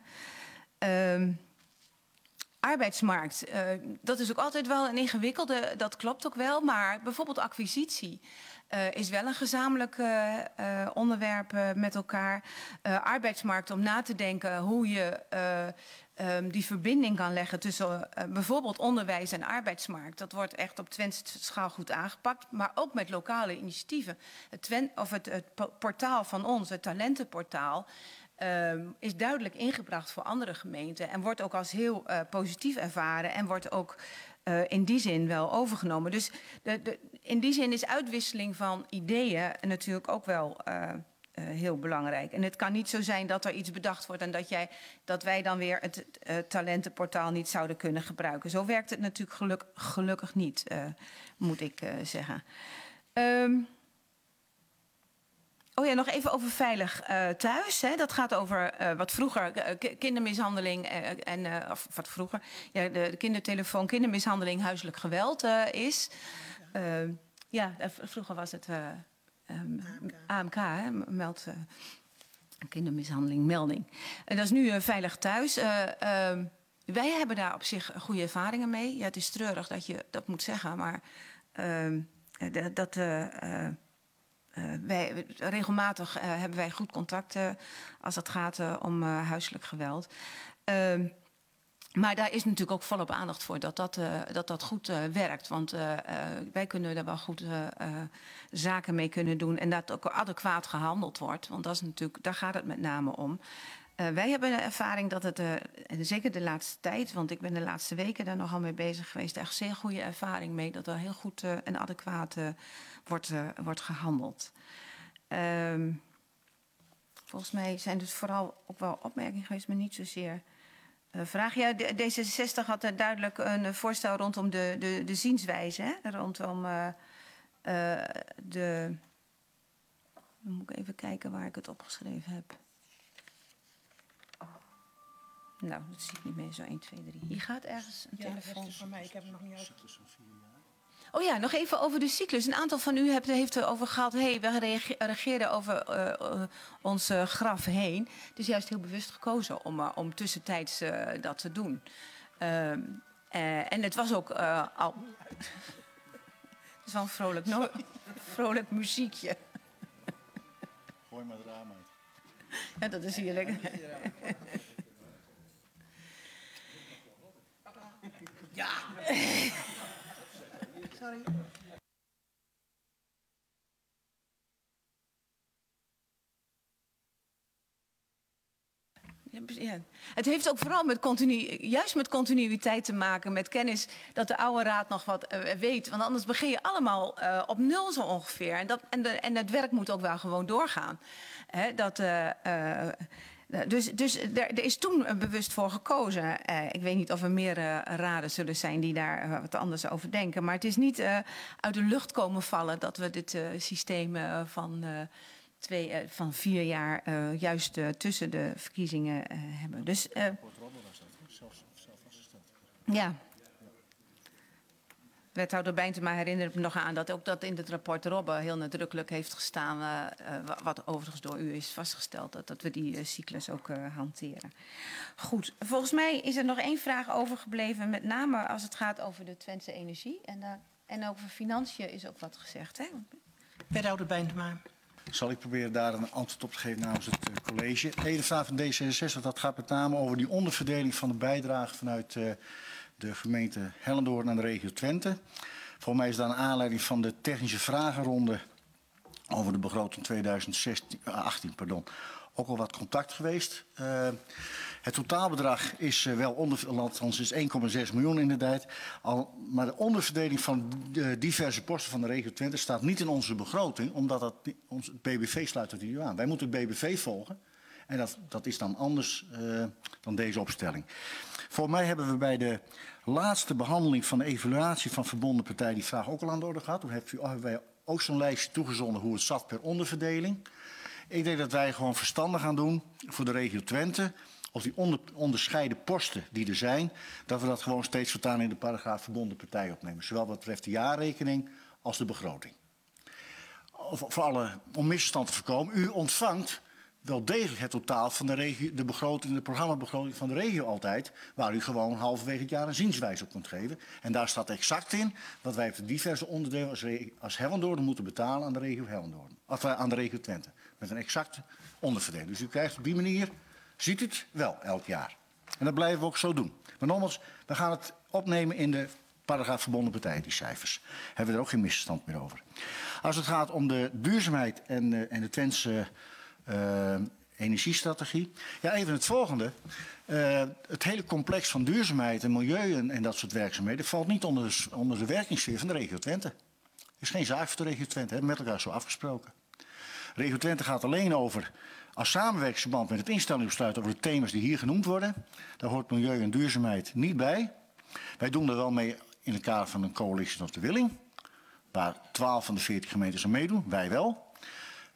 Arbeidsmarkt, dat is ook altijd wel een ingewikkelde, dat klopt ook wel. Maar bijvoorbeeld acquisitie is wel een gezamenlijk onderwerp met elkaar. Arbeidsmarkt, om na te denken hoe je die verbinding kan leggen tussen bijvoorbeeld onderwijs en arbeidsmarkt. Dat wordt echt op Twentse schaal goed aangepakt, maar ook met lokale initiatieven. Het portaal van ons, het talentenportaal, is duidelijk ingebracht voor andere gemeenten en wordt ook als heel positief ervaren en wordt ook in die zin wel overgenomen. Dus in die zin is uitwisseling van ideeën natuurlijk ook wel heel belangrijk. En het kan niet zo zijn dat er iets bedacht wordt en dat wij dan weer het talentenportaal niet zouden kunnen gebruiken. Zo werkt het natuurlijk gelukkig niet, moet ik zeggen. Oh ja, nog even over veilig thuis. Hè. Dat gaat over wat vroeger kindermishandeling of wat vroeger, ja, de kindertelefoon, kindermishandeling, huiselijk geweld is. Vroeger was het AMK, hè, kindermishandeling, melding. En dat is nu veilig thuis. Wij hebben daar op zich goede ervaringen mee. Ja, het is treurig dat je dat moet zeggen, maar regelmatig hebben wij goed contact als het gaat om huiselijk geweld. Maar daar is natuurlijk ook volop aandacht voor dat goed werkt. Want wij kunnen daar wel goed zaken mee kunnen doen. En dat ook adequaat gehandeld wordt. Want dat is natuurlijk, daar gaat het met name om. Wij hebben de ervaring dat het, en zeker de laatste tijd, want ik ben de laatste weken daar nogal mee bezig geweest, echt zeer goede ervaring mee dat er heel goed en adequaat wordt gehandeld. Volgens mij zijn het vooral ook wel opmerkingen geweest, maar niet zozeer vragen. Ja, D66 had er duidelijk een voorstel rondom de zienswijze, hè? Rondom dan moet ik even kijken waar ik het opgeschreven heb. Nou, dat zie ik niet meer zo 1, 2, 3. Hier gaat ergens een telefoon. Van mij, ik heb hem nog niet uit. Oh ja, nog even over de cyclus. Een aantal van u heeft erover gehad, we reageerden over ons graf heen. Het is juist heel bewust gekozen om tussentijds dat te doen. En het was ook al... Het is wel een vrolijk muziekje. Gooi maar het raam uit. Ja, dat is heerlijk. Ja. Sorry. Ja. Het heeft ook vooral met continuïteit te maken, met kennis dat de oude raad nog wat weet. Want anders begin je allemaal op nul zo ongeveer. En het werk moet ook wel gewoon doorgaan. Hè, Dus er is toen bewust voor gekozen. Ik weet niet of er meer raden zullen zijn die daar wat anders over denken. Maar het is niet uit de lucht komen vallen dat we dit systeem van 4 jaar juist tussen de verkiezingen hebben. Dus, ja. Wethouder Bijntema herinnert me nog aan dat ook dat in het rapport Robbe heel nadrukkelijk heeft gestaan, wat overigens door u is vastgesteld, dat we die cyclus ook hanteren. Goed, volgens mij is er nog 1 vraag overgebleven, met name als het gaat over de Twentse energie. En over financiën is ook wat gezegd, hè? Wethouder Bijntema. Zal ik proberen daar een antwoord op te geven namens het college. De ene vraag van D66, dat gaat met name over die onderverdeling van de bijdrage vanuit de gemeente Hellendoorn aan de regio Twente. Volgens mij is daar een aanleiding van de technische vragenronde over de begroting 2018 ook al wat contact geweest. Het totaalbedrag is althans is 1,6 miljoen inderdaad. Maar de onderverdeling van de diverse posten van de regio Twente staat niet in onze begroting, omdat het BBV sluit dat niet aan. Wij moeten het BBV volgen en dat is dan anders dan deze opstelling. Voor mij hebben we bij de laatste behandeling van de evaluatie van verbonden partijen die vraag ook al aan de orde gehad. Toen hebben wij ook zo'n lijstje toegezonden hoe het zat per onderverdeling. Ik denk dat wij gewoon verstandig gaan doen voor de regio Twente, of die onderscheiden posten die er zijn, dat we dat gewoon steeds voortaan in de paragraaf verbonden partijen opnemen. Zowel wat betreft de jaarrekening als de begroting. Om misverstand te voorkomen, u ontvangt wel degelijk het totaal van de begroting, de programmabegroting van de regio altijd, waar u gewoon halverwege het jaar een zienswijze op kunt geven. En daar staat exact in wat wij op de diverse onderdelen als Hellendoorn moeten betalen aan de regio Hellendoorn, of aan de regio Twente. Met een exacte onderverdeling. Dus u krijgt op die manier, ziet u het wel elk jaar. En dat blijven we ook zo doen. Maar nogmaals, we gaan het opnemen in de paragraaf verbonden partijen, die cijfers. Hebben we er ook geen misverstand meer over. Als het gaat om de duurzaamheid en de Twentse energiestrategie. Ja, even het volgende. Het hele complex van duurzaamheid en milieu en dat soort werkzaamheden valt niet onder de werkingssfeer van de regio Twente. Het is geen zaak voor de regio Twente, hebben we met elkaar zo afgesproken. Regio Twente gaat alleen over, als samenwerkingsverband met het instellingsbesluit over de thema's die hier genoemd worden. Daar hoort milieu en duurzaamheid niet bij. Wij doen er wel mee in het kader van een coalition of the willing, waar 12 van de 14 gemeentes aan meedoen, wij wel.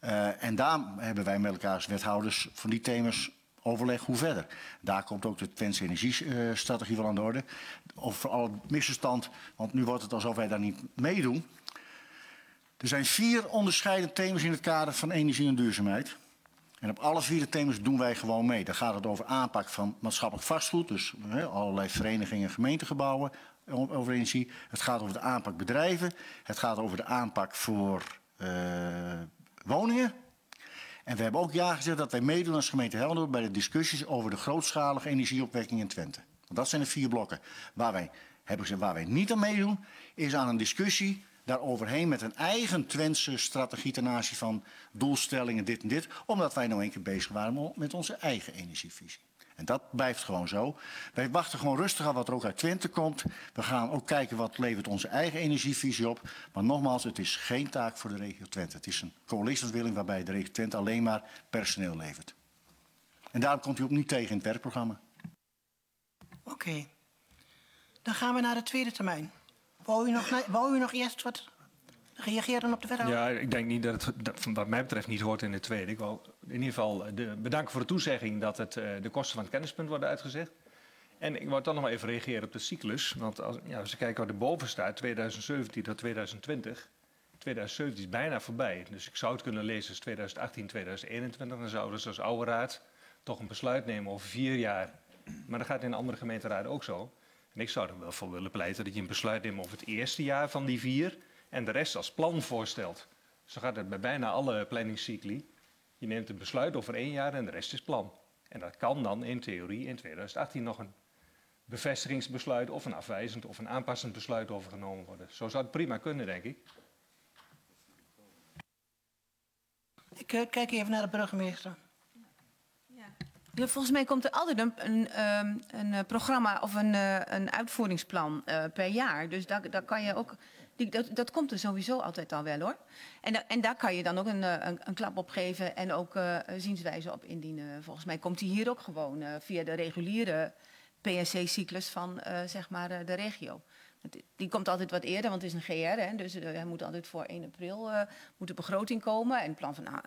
En daar hebben wij met elkaar als wethouders van die thema's overleg hoe verder. Daar komt ook de Twentse energiestrategie wel aan de orde. Over alle misverstand, want nu wordt het alsof wij daar niet meedoen. Er zijn 4 onderscheidende thema's in het kader van energie en duurzaamheid. En op alle 4 de thema's doen wij gewoon mee. Dan gaat het over aanpak van maatschappelijk vastgoed, dus allerlei verenigingen en gemeentegebouwen over energie. Het gaat over de aanpak bedrijven. Het gaat over de aanpak voor woningen. En we hebben ook ja gezegd dat wij meedoen als gemeente Helmond bij de discussies over de grootschalige energieopwekking in Twente. Want dat zijn de 4 blokken. Waar wij niet aan meedoen, is aan een discussie daaroverheen met een eigen Twentse strategie ten aanzien van doelstellingen, dit en dit. Omdat wij nou een keer bezig waren met onze eigen energievisie. En dat blijft gewoon zo. Wij wachten gewoon rustig aan wat er ook uit Twente komt. We gaan ook kijken wat levert onze eigen energievisie op. Maar nogmaals, het is geen taak voor de regio Twente. Het is een coalitieontwikkeling waarbij de regio Twente alleen maar personeel levert. En daarom komt u ook niet tegen in het werkprogramma. Oké. Dan gaan we naar de tweede termijn. Wou u nog eerst wat reageren op de wethouder? Ja, ik denk niet dat het wat mij betreft niet hoort in de tweede. Ik wil in ieder geval bedanken voor de toezegging dat de kosten van het kennispunt worden uitgezet. En ik wou dan nog maar even reageren op de cyclus. Want als we kijken wat erboven staat, 2017 tot 2020. 2017 is bijna voorbij. Dus ik zou het kunnen lezen als 2018, 2021. Dan zouden ze als oude raad toch een besluit nemen over 4 jaar. Maar dat gaat in andere gemeenteraden ook zo. En ik zou er wel voor willen pleiten dat je een besluit neemt over het eerste jaar van die 4... en de rest als plan voorstelt. Zo gaat het bij bijna alle planningscycli. Je neemt een besluit over 1 jaar en de rest is plan. En dat kan dan in theorie in 2018 nog een bevestigingsbesluit of een afwijzend of een aanpassend besluit overgenomen worden. Zo zou het prima kunnen, denk ik. Ik kijk even naar de burgemeester. Ja, volgens mij komt er altijd een programma of een uitvoeringsplan per jaar. Dus daar kan je ook... Dat komt er sowieso altijd al wel, hoor. En daar kan je dan ook een klap op geven en ook zienswijze op indienen. Volgens mij komt die hier ook gewoon via de reguliere PSC-cyclus van zeg maar de regio. Die komt altijd wat eerder, want het is een GR. Hè, dus hij moet altijd voor 1 april moet de begroting komen. En het plan van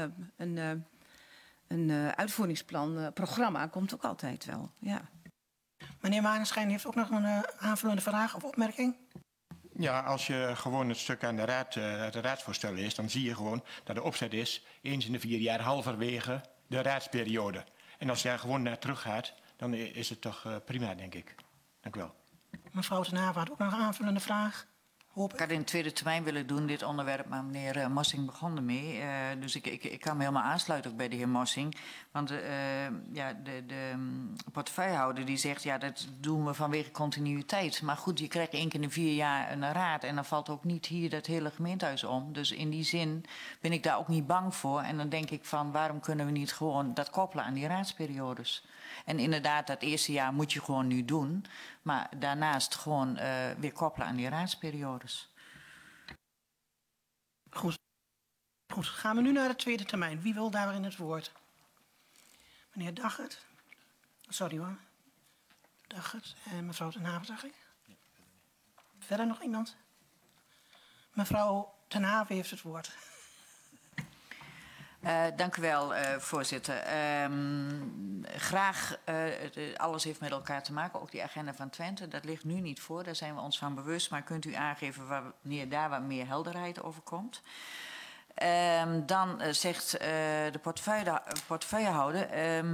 een uitvoeringsplan, programma, komt ook altijd wel. Ja. Meneer Maneschijn heeft ook nog een aanvullende vraag of opmerking. Ja, als je gewoon het stuk aan de raadsvoorstel leest, dan zie je gewoon dat de opzet is eens in de 4 jaar halverwege de raadsperiode. En als je daar gewoon naar terug gaat, dan is het toch prima, denk ik. Dank u wel. Mevrouw ten Haven had ook nog een aanvullende vraag. Ik had in de tweede termijn willen doen, dit onderwerp, maar meneer Mossing begon ermee. Dus ik kan me helemaal aansluiten ook bij de heer Mossing. Want de portefeuillehouder die zegt, ja, dat doen we vanwege continuïteit. Maar goed, je krijgt 1 keer in de 4 jaar een raad en dan valt ook niet hier dat hele gemeentehuis om. Dus in die zin ben ik daar ook niet bang voor. En dan denk ik van, waarom kunnen we niet gewoon dat koppelen aan die raadsperiodes? En inderdaad, dat eerste jaar moet je gewoon nu doen. Maar daarnaast gewoon weer koppelen aan die raadsperiodes. Goed, gaan we nu naar de tweede termijn. Wie wil daarin het woord? Meneer Daggert. Sorry hoor. Daggert en mevrouw ten Haven, zag ik. Verder nog iemand? Mevrouw ten Haven heeft het woord. Dank u wel, voorzitter. Graag, alles heeft met elkaar te maken, ook die agenda van Twente. Dat ligt nu niet voor, daar zijn we ons van bewust. Maar kunt u aangeven wanneer daar wat meer helderheid over komt? Dan zegt de portefeuillehouder...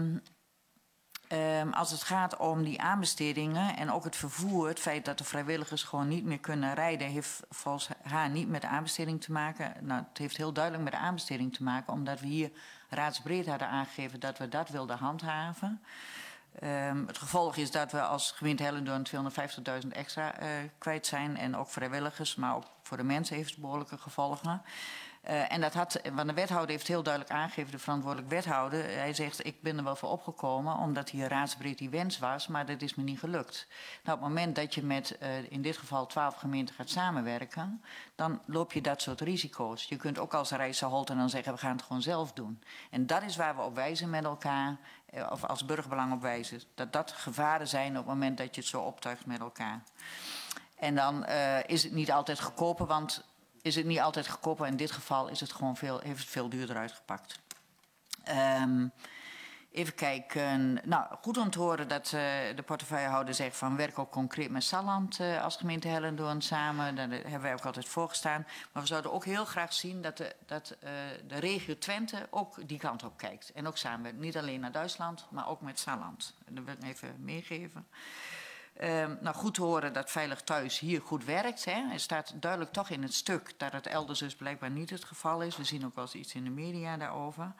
als het gaat om die aanbestedingen en ook het vervoer, het feit dat de vrijwilligers gewoon niet meer kunnen rijden, heeft volgens haar niet met de aanbesteding te maken. Nou, het heeft heel duidelijk met de aanbesteding te maken, omdat we hier raadsbreed hadden aangegeven dat we dat wilden handhaven. Het gevolg is dat we als gemeente Hellendoorn 250.000 extra kwijt zijn en ook vrijwilligers, maar ook voor de mensen heeft het behoorlijke gevolgen. Want de wethouder heeft heel duidelijk aangegeven, de verantwoordelijk wethouder. Hij zegt, ik ben er wel voor opgekomen, omdat hier raadsbreed die wens was, maar dat is me niet gelukt. Nou, op het moment dat je met, in dit geval 12 gemeenten gaat samenwerken, dan loop je dat soort risico's. Je kunt ook als Rijsselholte dan zeggen, we gaan het gewoon zelf doen. En dat is waar we op wijzen met elkaar, of als burgerbelang op wijzen. Dat gevaren zijn op het moment dat je het zo optuigt met elkaar. En dan is het niet altijd goedkoper, want is het niet altijd goedkoper. In dit geval is het gewoon heeft het veel duurder uitgepakt. Even kijken. Nou, goed om te horen dat de portefeuillehouder zegt van werk ook concreet met Salland als gemeente Hellendoorn samen. Daar hebben wij ook altijd voor gestaan. Maar we zouden ook heel graag zien dat de regio Twente ook die kant op kijkt. En ook samenwerkt. Niet alleen naar Duitsland, maar ook met Salland. Dat wil ik even meegeven. Nou, goed te horen dat Veilig Thuis hier goed werkt. Hè. Er staat duidelijk toch in het stuk dat het elders dus blijkbaar niet het geval is. We zien ook wel eens iets in de media daarover.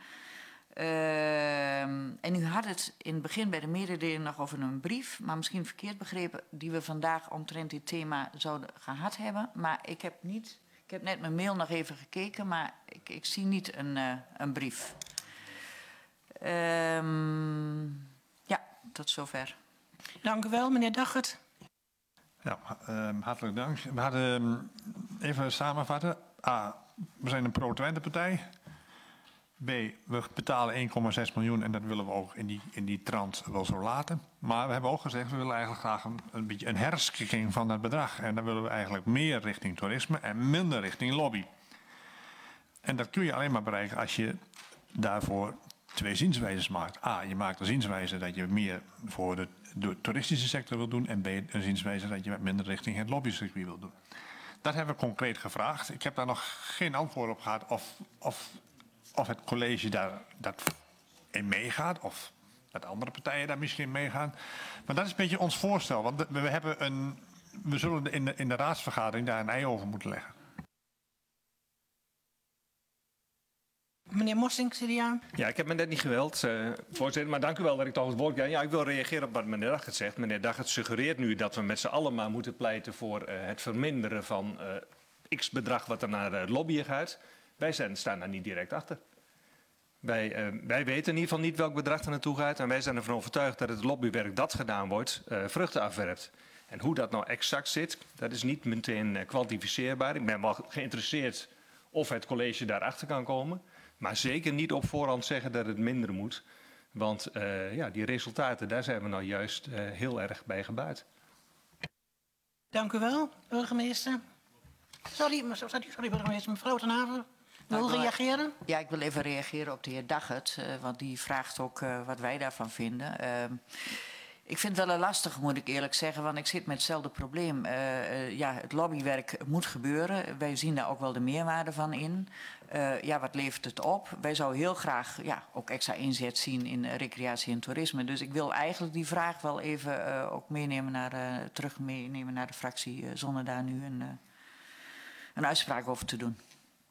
En u had het in het begin bij de mededeling nog over een brief, maar misschien verkeerd begrepen, die we vandaag omtrent dit thema zouden gehad hebben. Maar ik heb net mijn mail nog even gekeken, maar ik zie niet een brief. Ja, tot zover. Dank u wel, meneer Daggert. Ja, hartelijk dank. We hadden even samenvatten. A, we zijn een pro-Twente-partij. B, we betalen 1,6 miljoen en dat willen we ook in die trant wel zo laten. Maar we hebben ook gezegd, we willen eigenlijk graag een beetje een herschikking van dat bedrag. En dan willen we eigenlijk meer richting toerisme en minder richting lobby. En dat kun je alleen maar bereiken als je daarvoor twee zienswijzes maakt. A, je maakt een zienswijze dat je meer voor de toeristische sector wil doen. En B, een zienswijze dat je minder richting het lobbycircuit wil doen. Dat hebben we concreet gevraagd. Ik heb daar nog geen antwoord op gehad of het college daar in meegaat. Of dat andere partijen daar misschien meegaan. Maar dat is een beetje ons voorstel. Want we zullen in de raadsvergadering daar een ei over moeten leggen. Meneer Mossink, CDA. Ja, ik heb me net niet geweld, voorzitter, maar dank u wel dat ik toch het woord krijg. Ja, ik wil reageren op wat meneer Daggert zegt. Meneer Daggert suggereert nu dat we met z'n allen maar moeten pleiten voor het verminderen van x bedrag wat er naar lobbyen gaat. Wij staan daar niet direct achter. Wij weten in ieder geval niet welk bedrag er naartoe gaat. En wij zijn ervan overtuigd dat het lobbywerk dat gedaan wordt, vruchten afwerpt. En hoe dat nou exact zit, dat is niet meteen kwantificeerbaar. Ik ben wel geïnteresseerd of het college daarachter kan komen. Maar zeker niet op voorhand zeggen dat het minder moet. Want die resultaten, daar zijn we nou juist heel erg bij gebaat. Dank u wel, burgemeester. Sorry, burgemeester. Mevrouw ten Haven, wil reageren? Ja, ik wil even reageren op de heer Daggert. Want die vraagt ook wat wij daarvan vinden. Ik vind het wel een lastige, moet ik eerlijk zeggen, want ik zit met hetzelfde probleem. Het lobbywerk moet gebeuren. Wij zien daar ook wel de meerwaarde van in. Wat levert het op? Wij zouden heel graag ook extra inzet zien in recreatie en toerisme. Dus ik wil eigenlijk die vraag wel even ook terug meenemen naar de fractie, zonder daar nu een uitspraak over te doen.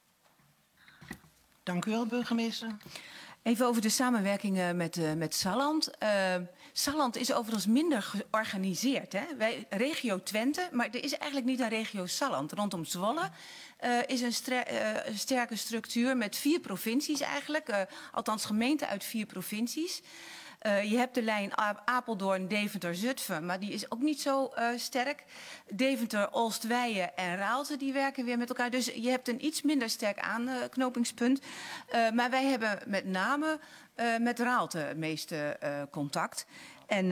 Dank u wel, burgemeester. Even over de samenwerking met Salland. Salland is overigens minder georganiseerd. Hè? Regio Twente, maar er is eigenlijk niet een regio Salland. Rondom Zwolle is een sterke structuur met 4 provincies eigenlijk. Althans gemeenten uit 4 provincies. Je hebt de lijn Apeldoorn, Deventer, Zutphen, maar die is ook niet zo sterk. Deventer, Oostweijen en Raalte, die werken weer met elkaar. Dus je hebt een iets minder sterk aanknopingspunt. Maar wij hebben met name met Raalte het meeste contact. En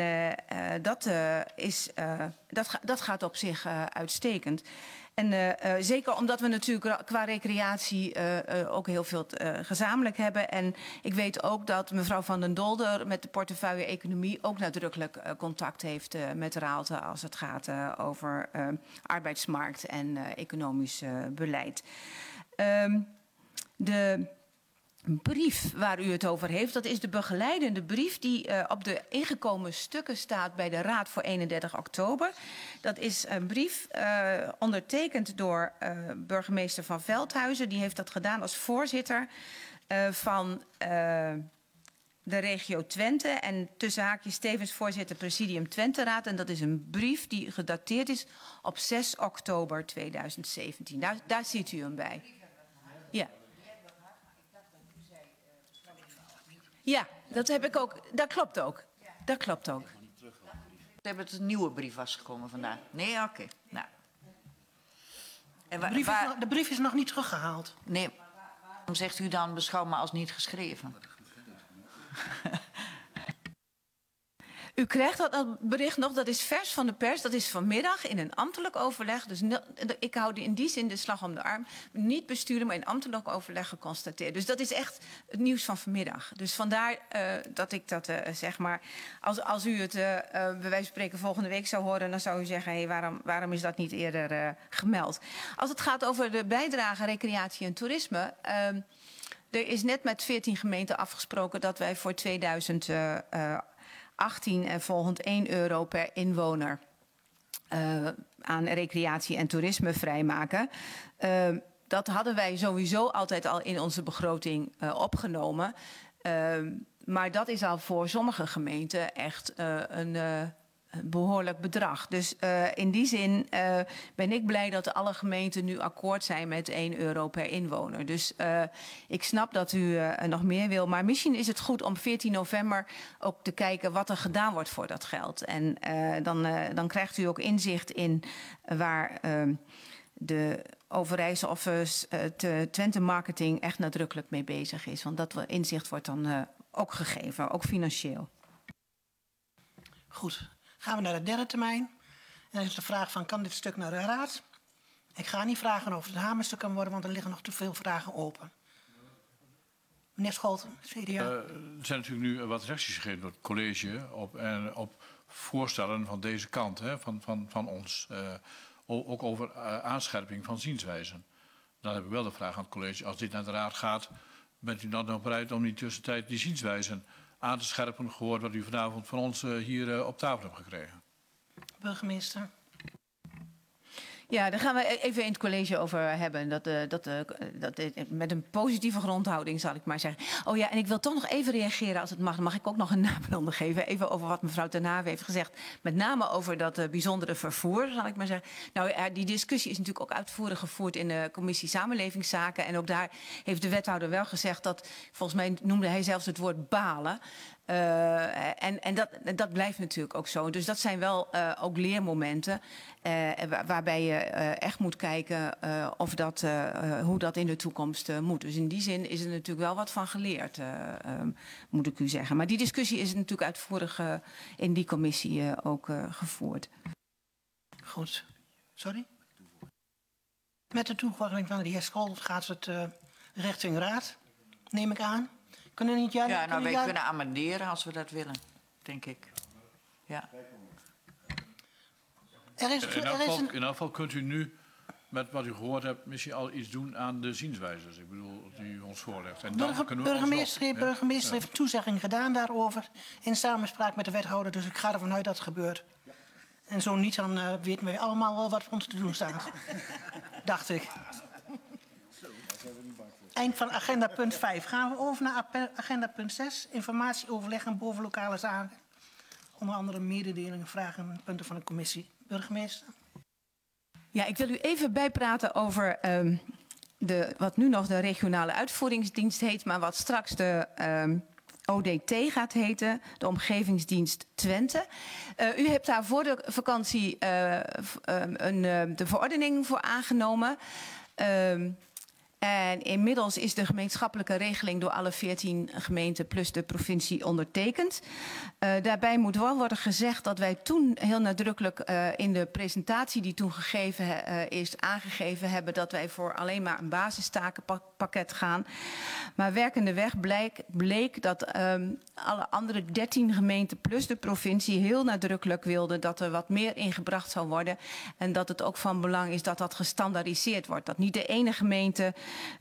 dat gaat op zich uitstekend. En zeker omdat we natuurlijk qua recreatie ook heel veel gezamenlijk hebben. En ik weet ook dat mevrouw Van den Dolder met de portefeuille economie ook nadrukkelijk contact heeft met Raalte als het gaat over arbeidsmarkt en economisch beleid. De brief waar u het over heeft, dat is de begeleidende brief die op de ingekomen stukken staat bij de Raad voor 31 oktober. Dat is een brief ondertekend door burgemeester Van Veldhuizen. Die heeft dat gedaan als voorzitter van de regio Twente. En tussen haakjes tevens voorzitter Presidium Twenteraad. En dat is een brief die gedateerd is op 6 oktober 2017. Daar ziet u hem bij. Ja. Ja, dat heb ik ook. Dat klopt ook. Dat klopt ook. We hebben het een nieuwe brief was gekomen vandaag. Nee, oké. Nou. De brief is nog niet teruggehaald. Nee. Waarom zegt u dan beschouw me als niet geschreven? U krijgt dat bericht nog, dat is vers van de pers. Dat is vanmiddag in een ambtelijk overleg. Dus ik hou in die zin de slag om de arm. Niet besturen, maar in ambtelijk overleg geconstateerd. Dus dat is echt het nieuws van vanmiddag. Dus vandaar dat ik dat zeg maar... Als u het bij wijze van spreken volgende week zou horen... dan zou u zeggen, hey, waarom is dat niet eerder gemeld? Als het gaat over de bijdrage recreatie en toerisme... er is net met 14 gemeenten afgesproken dat wij voor 2018 en volgend €1 per inwoner aan recreatie en toerisme vrijmaken. Dat hadden wij sowieso altijd al in onze begroting opgenomen. Maar dat is al voor sommige gemeenten echt een behoorlijk bedrag. Dus in die zin ben ik blij dat alle gemeenten nu akkoord zijn met €1 per inwoner. Dus ik snap dat u nog meer wil. Maar misschien is het goed om 14 november ook te kijken wat er gedaan wordt voor dat geld. En dan krijgt u ook inzicht in waar de Overijssel of Twente Marketing echt nadrukkelijk mee bezig is. Want dat inzicht wordt dan ook gegeven, ook financieel. Goed. Gaan we naar de derde termijn. En dan is de vraag van, kan dit stuk naar de raad? Ik ga niet vragen of het hamerstuk kan worden, want er liggen nog te veel vragen open. Meneer Scholten, CDA. Er zijn natuurlijk nu wat reacties gegeven door het college op voorstellen van deze kant, hè, van ons. Ook over aanscherping van zienswijzen. Dan heb ik wel de vraag aan het college, als dit naar de raad gaat, bent u dan nog bereid om in de tussentijd die zienswijzen aan te scherpen, gehoord wat u vanavond van ons hier op tafel hebt gekregen? Burgemeester. Ja, daar gaan we even in het college over hebben. Met een positieve grondhouding, zal ik maar zeggen. Oh ja, en ik wil toch nog even reageren, als het mag. Dan mag ik ook nog een nabrander geven. Even over wat mevrouw Ten Haven heeft gezegd. Met name over dat bijzondere vervoer, zal ik maar zeggen. Nou, die discussie is natuurlijk ook uitvoerig gevoerd in de commissie Samenlevingszaken. En ook daar heeft de wethouder wel gezegd dat, volgens mij noemde hij zelfs het woord balen. En dat blijft natuurlijk ook zo. Dus dat zijn wel ook leermomenten waarbij je echt moet kijken hoe dat in de toekomst moet. Dus in die zin is er natuurlijk wel wat van geleerd, moet ik u zeggen. Maar die discussie is natuurlijk uitvoerig in die commissie ook gevoerd. Goed. Sorry? Met de toevoeging van de heer School gaat het richting raad, neem ik aan. Kunnen wij kunnen amenderen als we dat willen, denk ik. Ja. In elk geval kunt u nu, met wat u gehoord hebt, misschien al iets doen aan de zienswijzes. Ik bedoel, die u ons voorlegt. En dan kunnen we burgemeester heeft toezegging gedaan daarover in samenspraak met de wethouder. Dus ik ga ervan uit dat het gebeurt. En zo niet, dan weten wij allemaal wel wat voor ons te doen staat. Dacht ik. Eind van agenda punt 5. Gaan we over naar agenda punt 6. Informatieoverleg en boven lokale zaken. Onder andere mededelingen, vragen en punten van de commissie. Burgemeester. Ja, ik wil u even bijpraten over wat nu nog de regionale uitvoeringsdienst heet, maar wat straks de ODT gaat heten, de Omgevingsdienst Twente. U hebt daar voor de vakantie de verordening voor aangenomen. En inmiddels is de gemeenschappelijke regeling door alle 14 gemeenten plus de provincie ondertekend. Daarbij moet wel worden gezegd dat wij toen heel nadrukkelijk in de presentatie die toen gegeven is aangegeven hebben dat wij voor alleen maar een basistakenpakket gaan. Maar werkende weg bleek dat alle andere 13 gemeenten plus de provincie heel nadrukkelijk wilden dat er wat meer ingebracht zou worden. En dat het ook van belang is dat dat gestandaardiseerd wordt. Dat niet de ene gemeente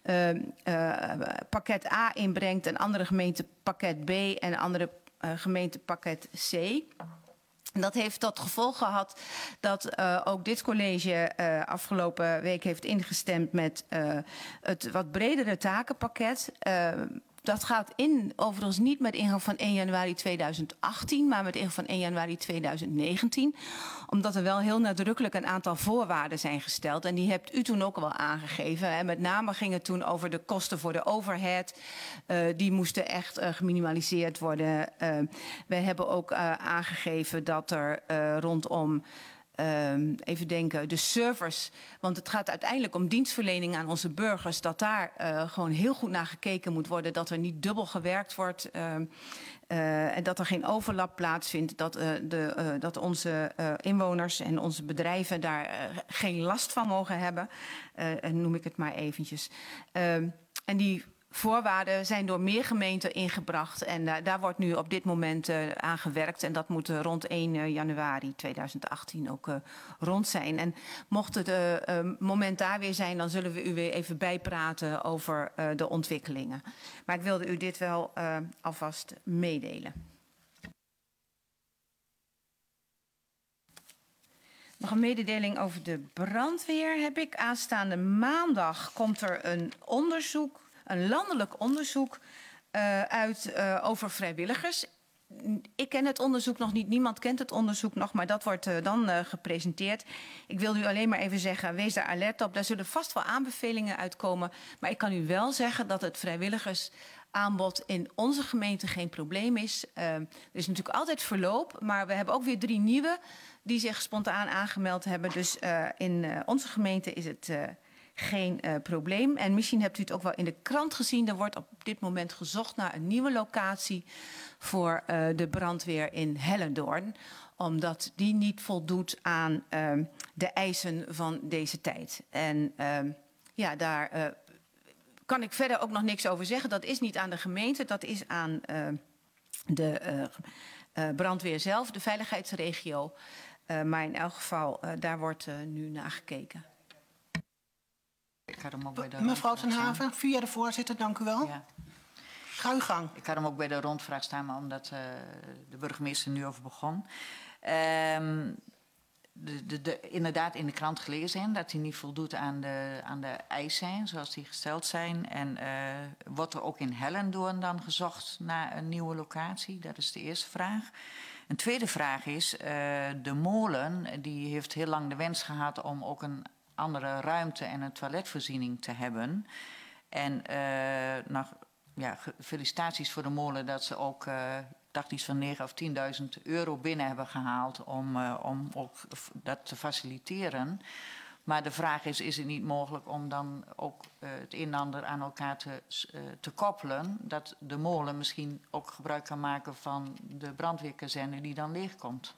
pakket A inbrengt, een andere gemeente pakket B en een andere gemeente pakket C. Dat heeft tot gevolg gehad dat ook dit college afgelopen week heeft ingestemd met het wat bredere takenpakket. Dat gaat overigens niet met ingang van 1 januari 2018, maar met ingang van 1 januari 2019. Omdat er wel heel nadrukkelijk een aantal voorwaarden zijn gesteld. En die hebt u toen ook wel aangegeven. En met name ging het toen over de kosten voor de overhead. Die moesten echt geminimaliseerd worden. We hebben ook aangegeven dat er rondom even denken, de servers. Want het gaat uiteindelijk om dienstverlening aan onze burgers. Dat daar gewoon heel goed naar gekeken moet worden. Dat er niet dubbel gewerkt wordt. En dat er geen overlap plaatsvindt. Dat onze inwoners en onze bedrijven daar geen last van mogen hebben. Noem ik het maar eventjes. En die voorwaarden zijn door meer gemeenten ingebracht. En daar wordt nu op dit moment aan gewerkt. En dat moet rond 1 januari 2018 ook rond zijn. En mocht het moment daar weer zijn, dan zullen we u weer even bijpraten over de ontwikkelingen. Maar ik wilde u dit wel alvast meedelen. Nog een mededeling over de brandweer heb ik. Aanstaande maandag komt er een onderzoek. Een landelijk onderzoek uit over vrijwilligers. Ik ken het onderzoek nog niet, niemand kent het onderzoek nog, maar dat wordt dan gepresenteerd. Ik wil u alleen maar even zeggen, wees daar alert op. Daar zullen vast wel aanbevelingen uitkomen. Maar ik kan u wel zeggen dat het vrijwilligersaanbod in onze gemeente geen probleem is. Er is natuurlijk altijd verloop, maar we hebben ook weer 3 nieuwe die zich spontaan aangemeld hebben. Dus in onze gemeente is het geen probleem. En misschien hebt u het ook wel in de krant gezien. Er wordt op dit moment gezocht naar een nieuwe locatie voor de brandweer in Hellendoorn. Omdat die niet voldoet aan de eisen van deze tijd. En ja, daar kan ik verder ook nog niks over zeggen. Dat is niet aan de gemeente, dat is aan de brandweer zelf, de veiligheidsregio. Maar in elk geval, daar wordt nu naar gekeken. Ik had hem ook bij de Mevrouw ten Haven, via de voorzitter, dank u wel. Ja. Ga uw gang. Ik had hem ook bij de rondvraag staan, maar omdat de burgemeester nu over begon. Inderdaad in de krant gelezen dat hij niet voldoet aan de eisen zoals die gesteld zijn. En wordt er ook in Hellendoorn dan gezocht naar een nieuwe locatie? Dat is de eerste vraag. Een tweede vraag is, de molen die heeft heel lang de wens gehad om ook een andere ruimte en een toiletvoorziening te hebben. En felicitaties voor de molen dat ze ook, dacht iets van 9.000 of 10.000 euro binnen hebben gehaald om ook dat te faciliteren. Maar de vraag is het niet mogelijk om dan ook het een en ander aan elkaar te koppelen, dat de molen misschien ook gebruik kan maken van de brandweerkazerne die dan leegkomt?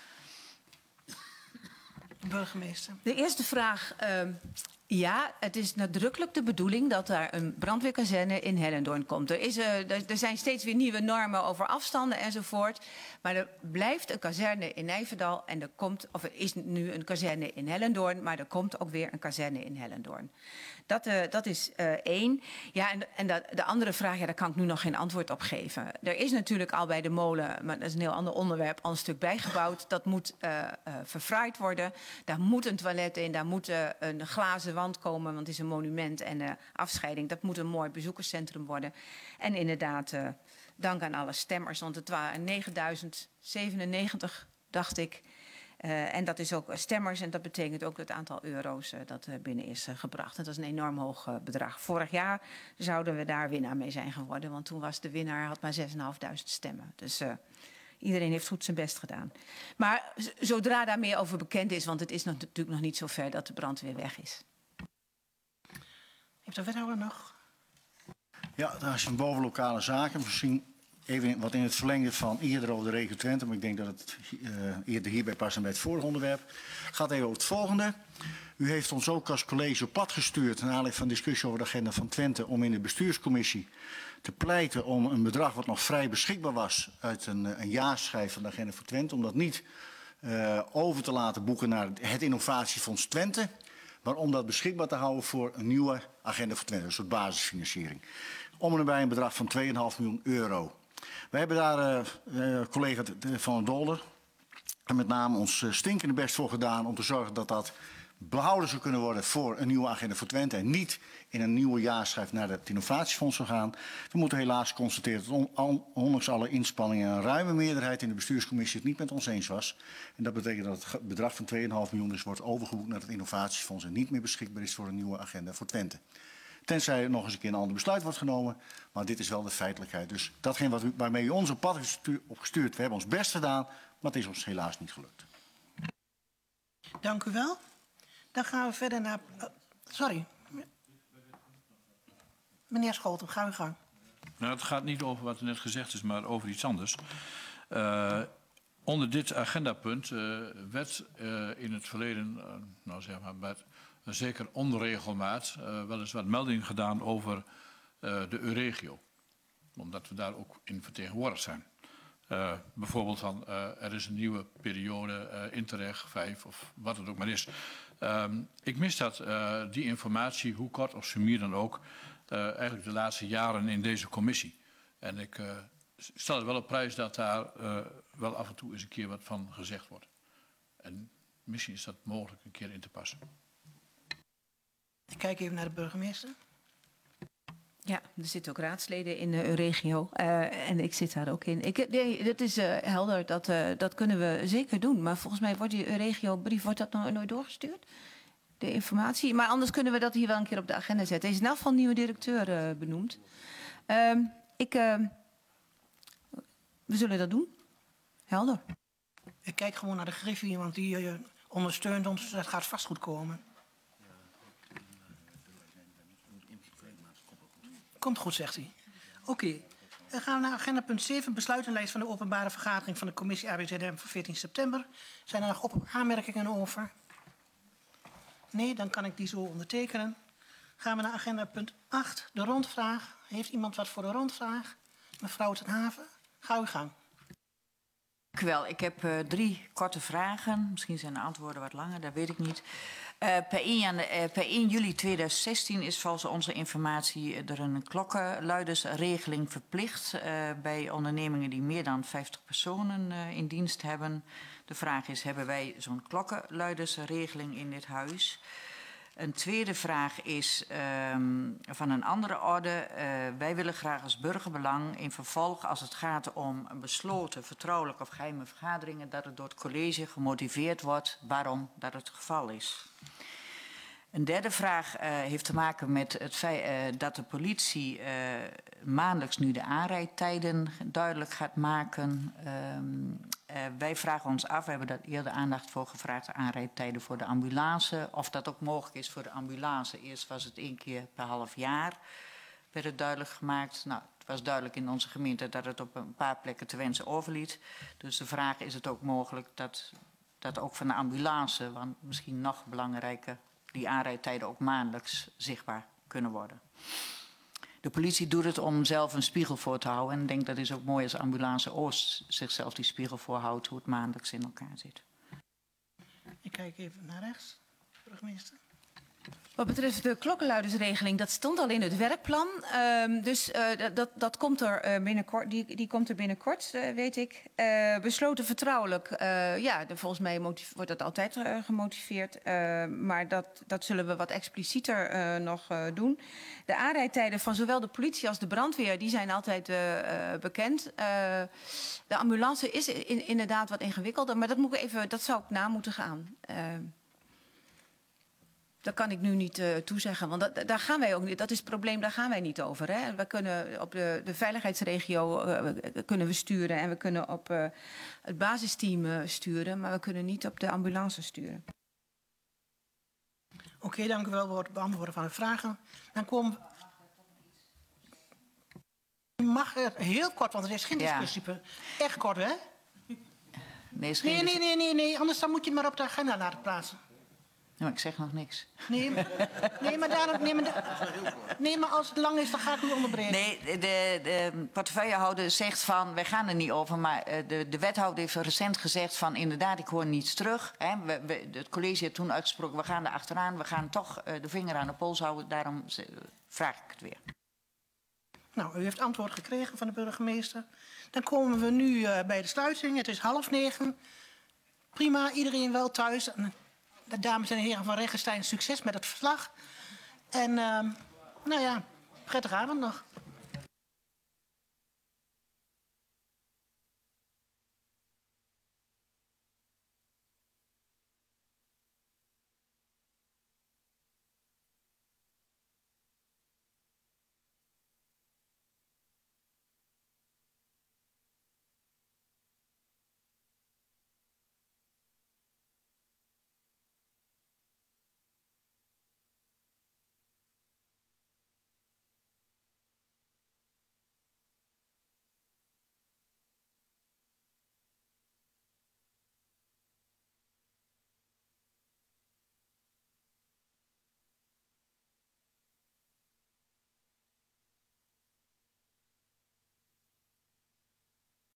Burgemeester. De eerste vraag. Ja, het is nadrukkelijk de bedoeling dat daar een brandweerkazerne in Hellendoorn komt. Er zijn steeds weer nieuwe normen over afstanden enzovoort. Maar er blijft een kazerne in Nijverdal en er is nu een kazerne in Hellendoorn, maar er komt ook weer een kazerne in Hellendoorn. Dat is 1. Ja, en de andere vraag, daar kan ik nu nog geen antwoord op geven. Er is natuurlijk al bij de molen, maar dat is een heel ander onderwerp, al een stuk bijgebouwd. Dat moet verfraaid worden. Daar moet een toilet in, daar moet een glazen wand komen, want het is een monument en afscheiding. Dat moet een mooi bezoekerscentrum worden. En inderdaad, dank aan alle stemmers, want het waren 9097, dacht ik. En dat is ook stemmers en dat betekent ook het aantal euro's dat binnen is gebracht. En dat is een enorm hoog bedrag. Vorig jaar zouden we daar winnaar mee zijn geworden, want toen was de winnaar had maar 6.500 stemmen. Dus iedereen heeft goed zijn best gedaan. Maar zodra daar meer over bekend is, want het is natuurlijk nog niet zo ver dat de brandweer weg is. Heeft de wethouder nog? Ja, daar is een bovenlokale zaken. Misschien even wat in het verlengde van eerder over de regio Twente, maar ik denk dat het eerder hierbij past en bij het vorige onderwerp. Het gaat even over het volgende. U heeft ons ook als college op pad gestuurd, naar aanleiding van discussie over de agenda van Twente, om in de bestuurscommissie te pleiten om een bedrag wat nog vrij beschikbaar was uit een jaarschijf van de agenda voor Twente, om dat niet over te laten boeken naar het innovatiefonds Twente, maar om dat beschikbaar te houden voor een nieuwe agenda voor Twente, een soort basisfinanciering. Om en nabij een bedrag van 2,5 miljoen euro. Wij hebben daar, collega Van der Dolder, en met name ons stinkende best voor gedaan om te zorgen dat dat behouden zou kunnen worden voor een nieuwe agenda voor Twente en niet in een nieuwe jaarschijf naar het innovatiefonds zou gaan. We moeten helaas constateren dat ondanks alle inspanningen een ruime meerderheid in de bestuurscommissie het niet met ons eens was. En dat betekent dat het bedrag van 2,5 miljoen dus wordt overgeboekt naar het innovatiefonds en niet meer beschikbaar is voor een nieuwe agenda voor Twente. Tenzij er nog eens een keer een ander besluit wordt genomen. Maar dit is wel de feitelijkheid. Dus datgene waarmee u ons op pad heeft opgestuurd, we hebben ons best gedaan, maar het is ons helaas niet gelukt. Dank u wel. Dan gaan we verder naar... sorry. Meneer Scholten, ga uw gang. Nou, het gaat niet over wat er net gezegd is, maar over iets anders. Onder dit agendapunt werd in het verleden, nou zeg maar met een zeker onregelmaat, wel eens wat melding gedaan over de Euregio. Omdat we daar ook in vertegenwoordigd zijn. Bijvoorbeeld van er is een nieuwe periode, Interreg 5 of wat het ook maar is. Ik mis die informatie, hoe kort of sumier dan ook, eigenlijk de laatste jaren in deze commissie. En ik stel het wel op prijs dat daar wel af en toe eens een keer wat van gezegd wordt. En misschien is dat mogelijk een keer in te passen. Ik kijk even naar de burgemeester. Ja, er zitten ook raadsleden in de regio en ik zit daar ook in. Dat is helder, dat kunnen we zeker doen. Maar volgens mij wordt die regio-brief nooit doorgestuurd, de informatie. Maar anders kunnen we dat hier wel een keer op de agenda zetten. Er is in elk geval een nieuwe directeur benoemd. We zullen dat doen. Helder. Ik kijk gewoon naar de Griffie, want die ondersteunt ons. Dus dat gaat vast goed komen. Komt goed, zegt hij. Oké. Dan gaan we naar agenda punt 7. Besluitenlijst van de openbare vergadering van de commissie ABZM van 14 september. Zijn er nog aanmerkingen over? Nee, dan kan ik die zo ondertekenen. Gaan we naar agenda punt 8, de rondvraag. Heeft iemand wat voor de rondvraag? Mevrouw ten Haven, ga uw gang. Dank u wel. Ik heb 3 korte vragen. Misschien zijn de antwoorden wat langer, dat weet ik niet. Per 1 juli 2016 is volgens onze informatie er een klokkenluidersregeling verplicht bij ondernemingen die meer dan 50 personen in dienst hebben. De vraag is, hebben wij zo'n klokkenluidersregeling in dit huis? Een tweede vraag is van een andere orde. Wij willen graag als burgerbelang in vervolg, als het gaat om besloten, vertrouwelijke of geheime vergaderingen, dat het door het college gemotiveerd wordt waarom dat het geval is. Een derde vraag heeft te maken met het feit dat de politie maandelijks nu de aanrijdtijden duidelijk gaat maken. Wij vragen ons af, we hebben daar eerder aandacht voor gevraagd, de aanrijdtijden voor de ambulance. Of dat ook mogelijk is voor de ambulance. Eerst was het 1 keer per half jaar, werd het duidelijk gemaakt. Nou, het was duidelijk in onze gemeente dat het op een paar plekken te wensen overliet. Dus de vraag is het ook mogelijk dat ook van de ambulance, want misschien nog belangrijker, die aanrijdtijden ook maandelijks zichtbaar kunnen worden. De politie doet het om zelf een spiegel voor te houden. En ik denk dat is ook mooi als Ambulance Oost zichzelf die spiegel voorhoudt hoe het maandelijks in elkaar zit. Ik kijk even naar rechts, burgemeester. Wat betreft de klokkenluidersregeling, dat stond al in het werkplan. Dat komt er binnenkort, die komt er binnenkort, weet ik. Besloten vertrouwelijk, volgens mij wordt dat altijd gemotiveerd. Maar dat zullen we wat explicieter nog doen. De aanrijdtijden van zowel de politie als de brandweer, die zijn altijd bekend. De ambulance is inderdaad wat ingewikkelder, maar dat zou ik na moeten gaan. Dat kan ik nu niet toezeggen, want daar gaan wij ook niet. Dat is het probleem, daar gaan wij niet over. Hè? We kunnen op de veiligheidsregio kunnen we sturen en we kunnen op het basisteam sturen, maar we kunnen niet op de ambulance sturen. Oké, dank u wel voor het beantwoorden van de vragen. Dan komen we... Mag er heel kort, want er is geen discussie. Ja. Echt kort, hè? Nee, anders dan moet je het maar op de agenda laten plaatsen. Nou, ik zeg nog niks. Maar als het lang is, dan ga ik u onderbreken. Nee, de portefeuillehouder zegt van, wij gaan er niet over. Maar de wethouder heeft recent gezegd van, inderdaad, ik hoor niets terug. Hè. Het college heeft toen uitgesproken, we gaan er achteraan. We gaan toch de vinger aan de pols houden. Daarom vraag ik het weer. Nou, u heeft antwoord gekregen van de burgemeester. Dan komen we nu bij de sluiting. Het is 20:30. Prima, iedereen wel thuis. De dames en heren van Regenstein, succes met het verslag. En prettige avond nog.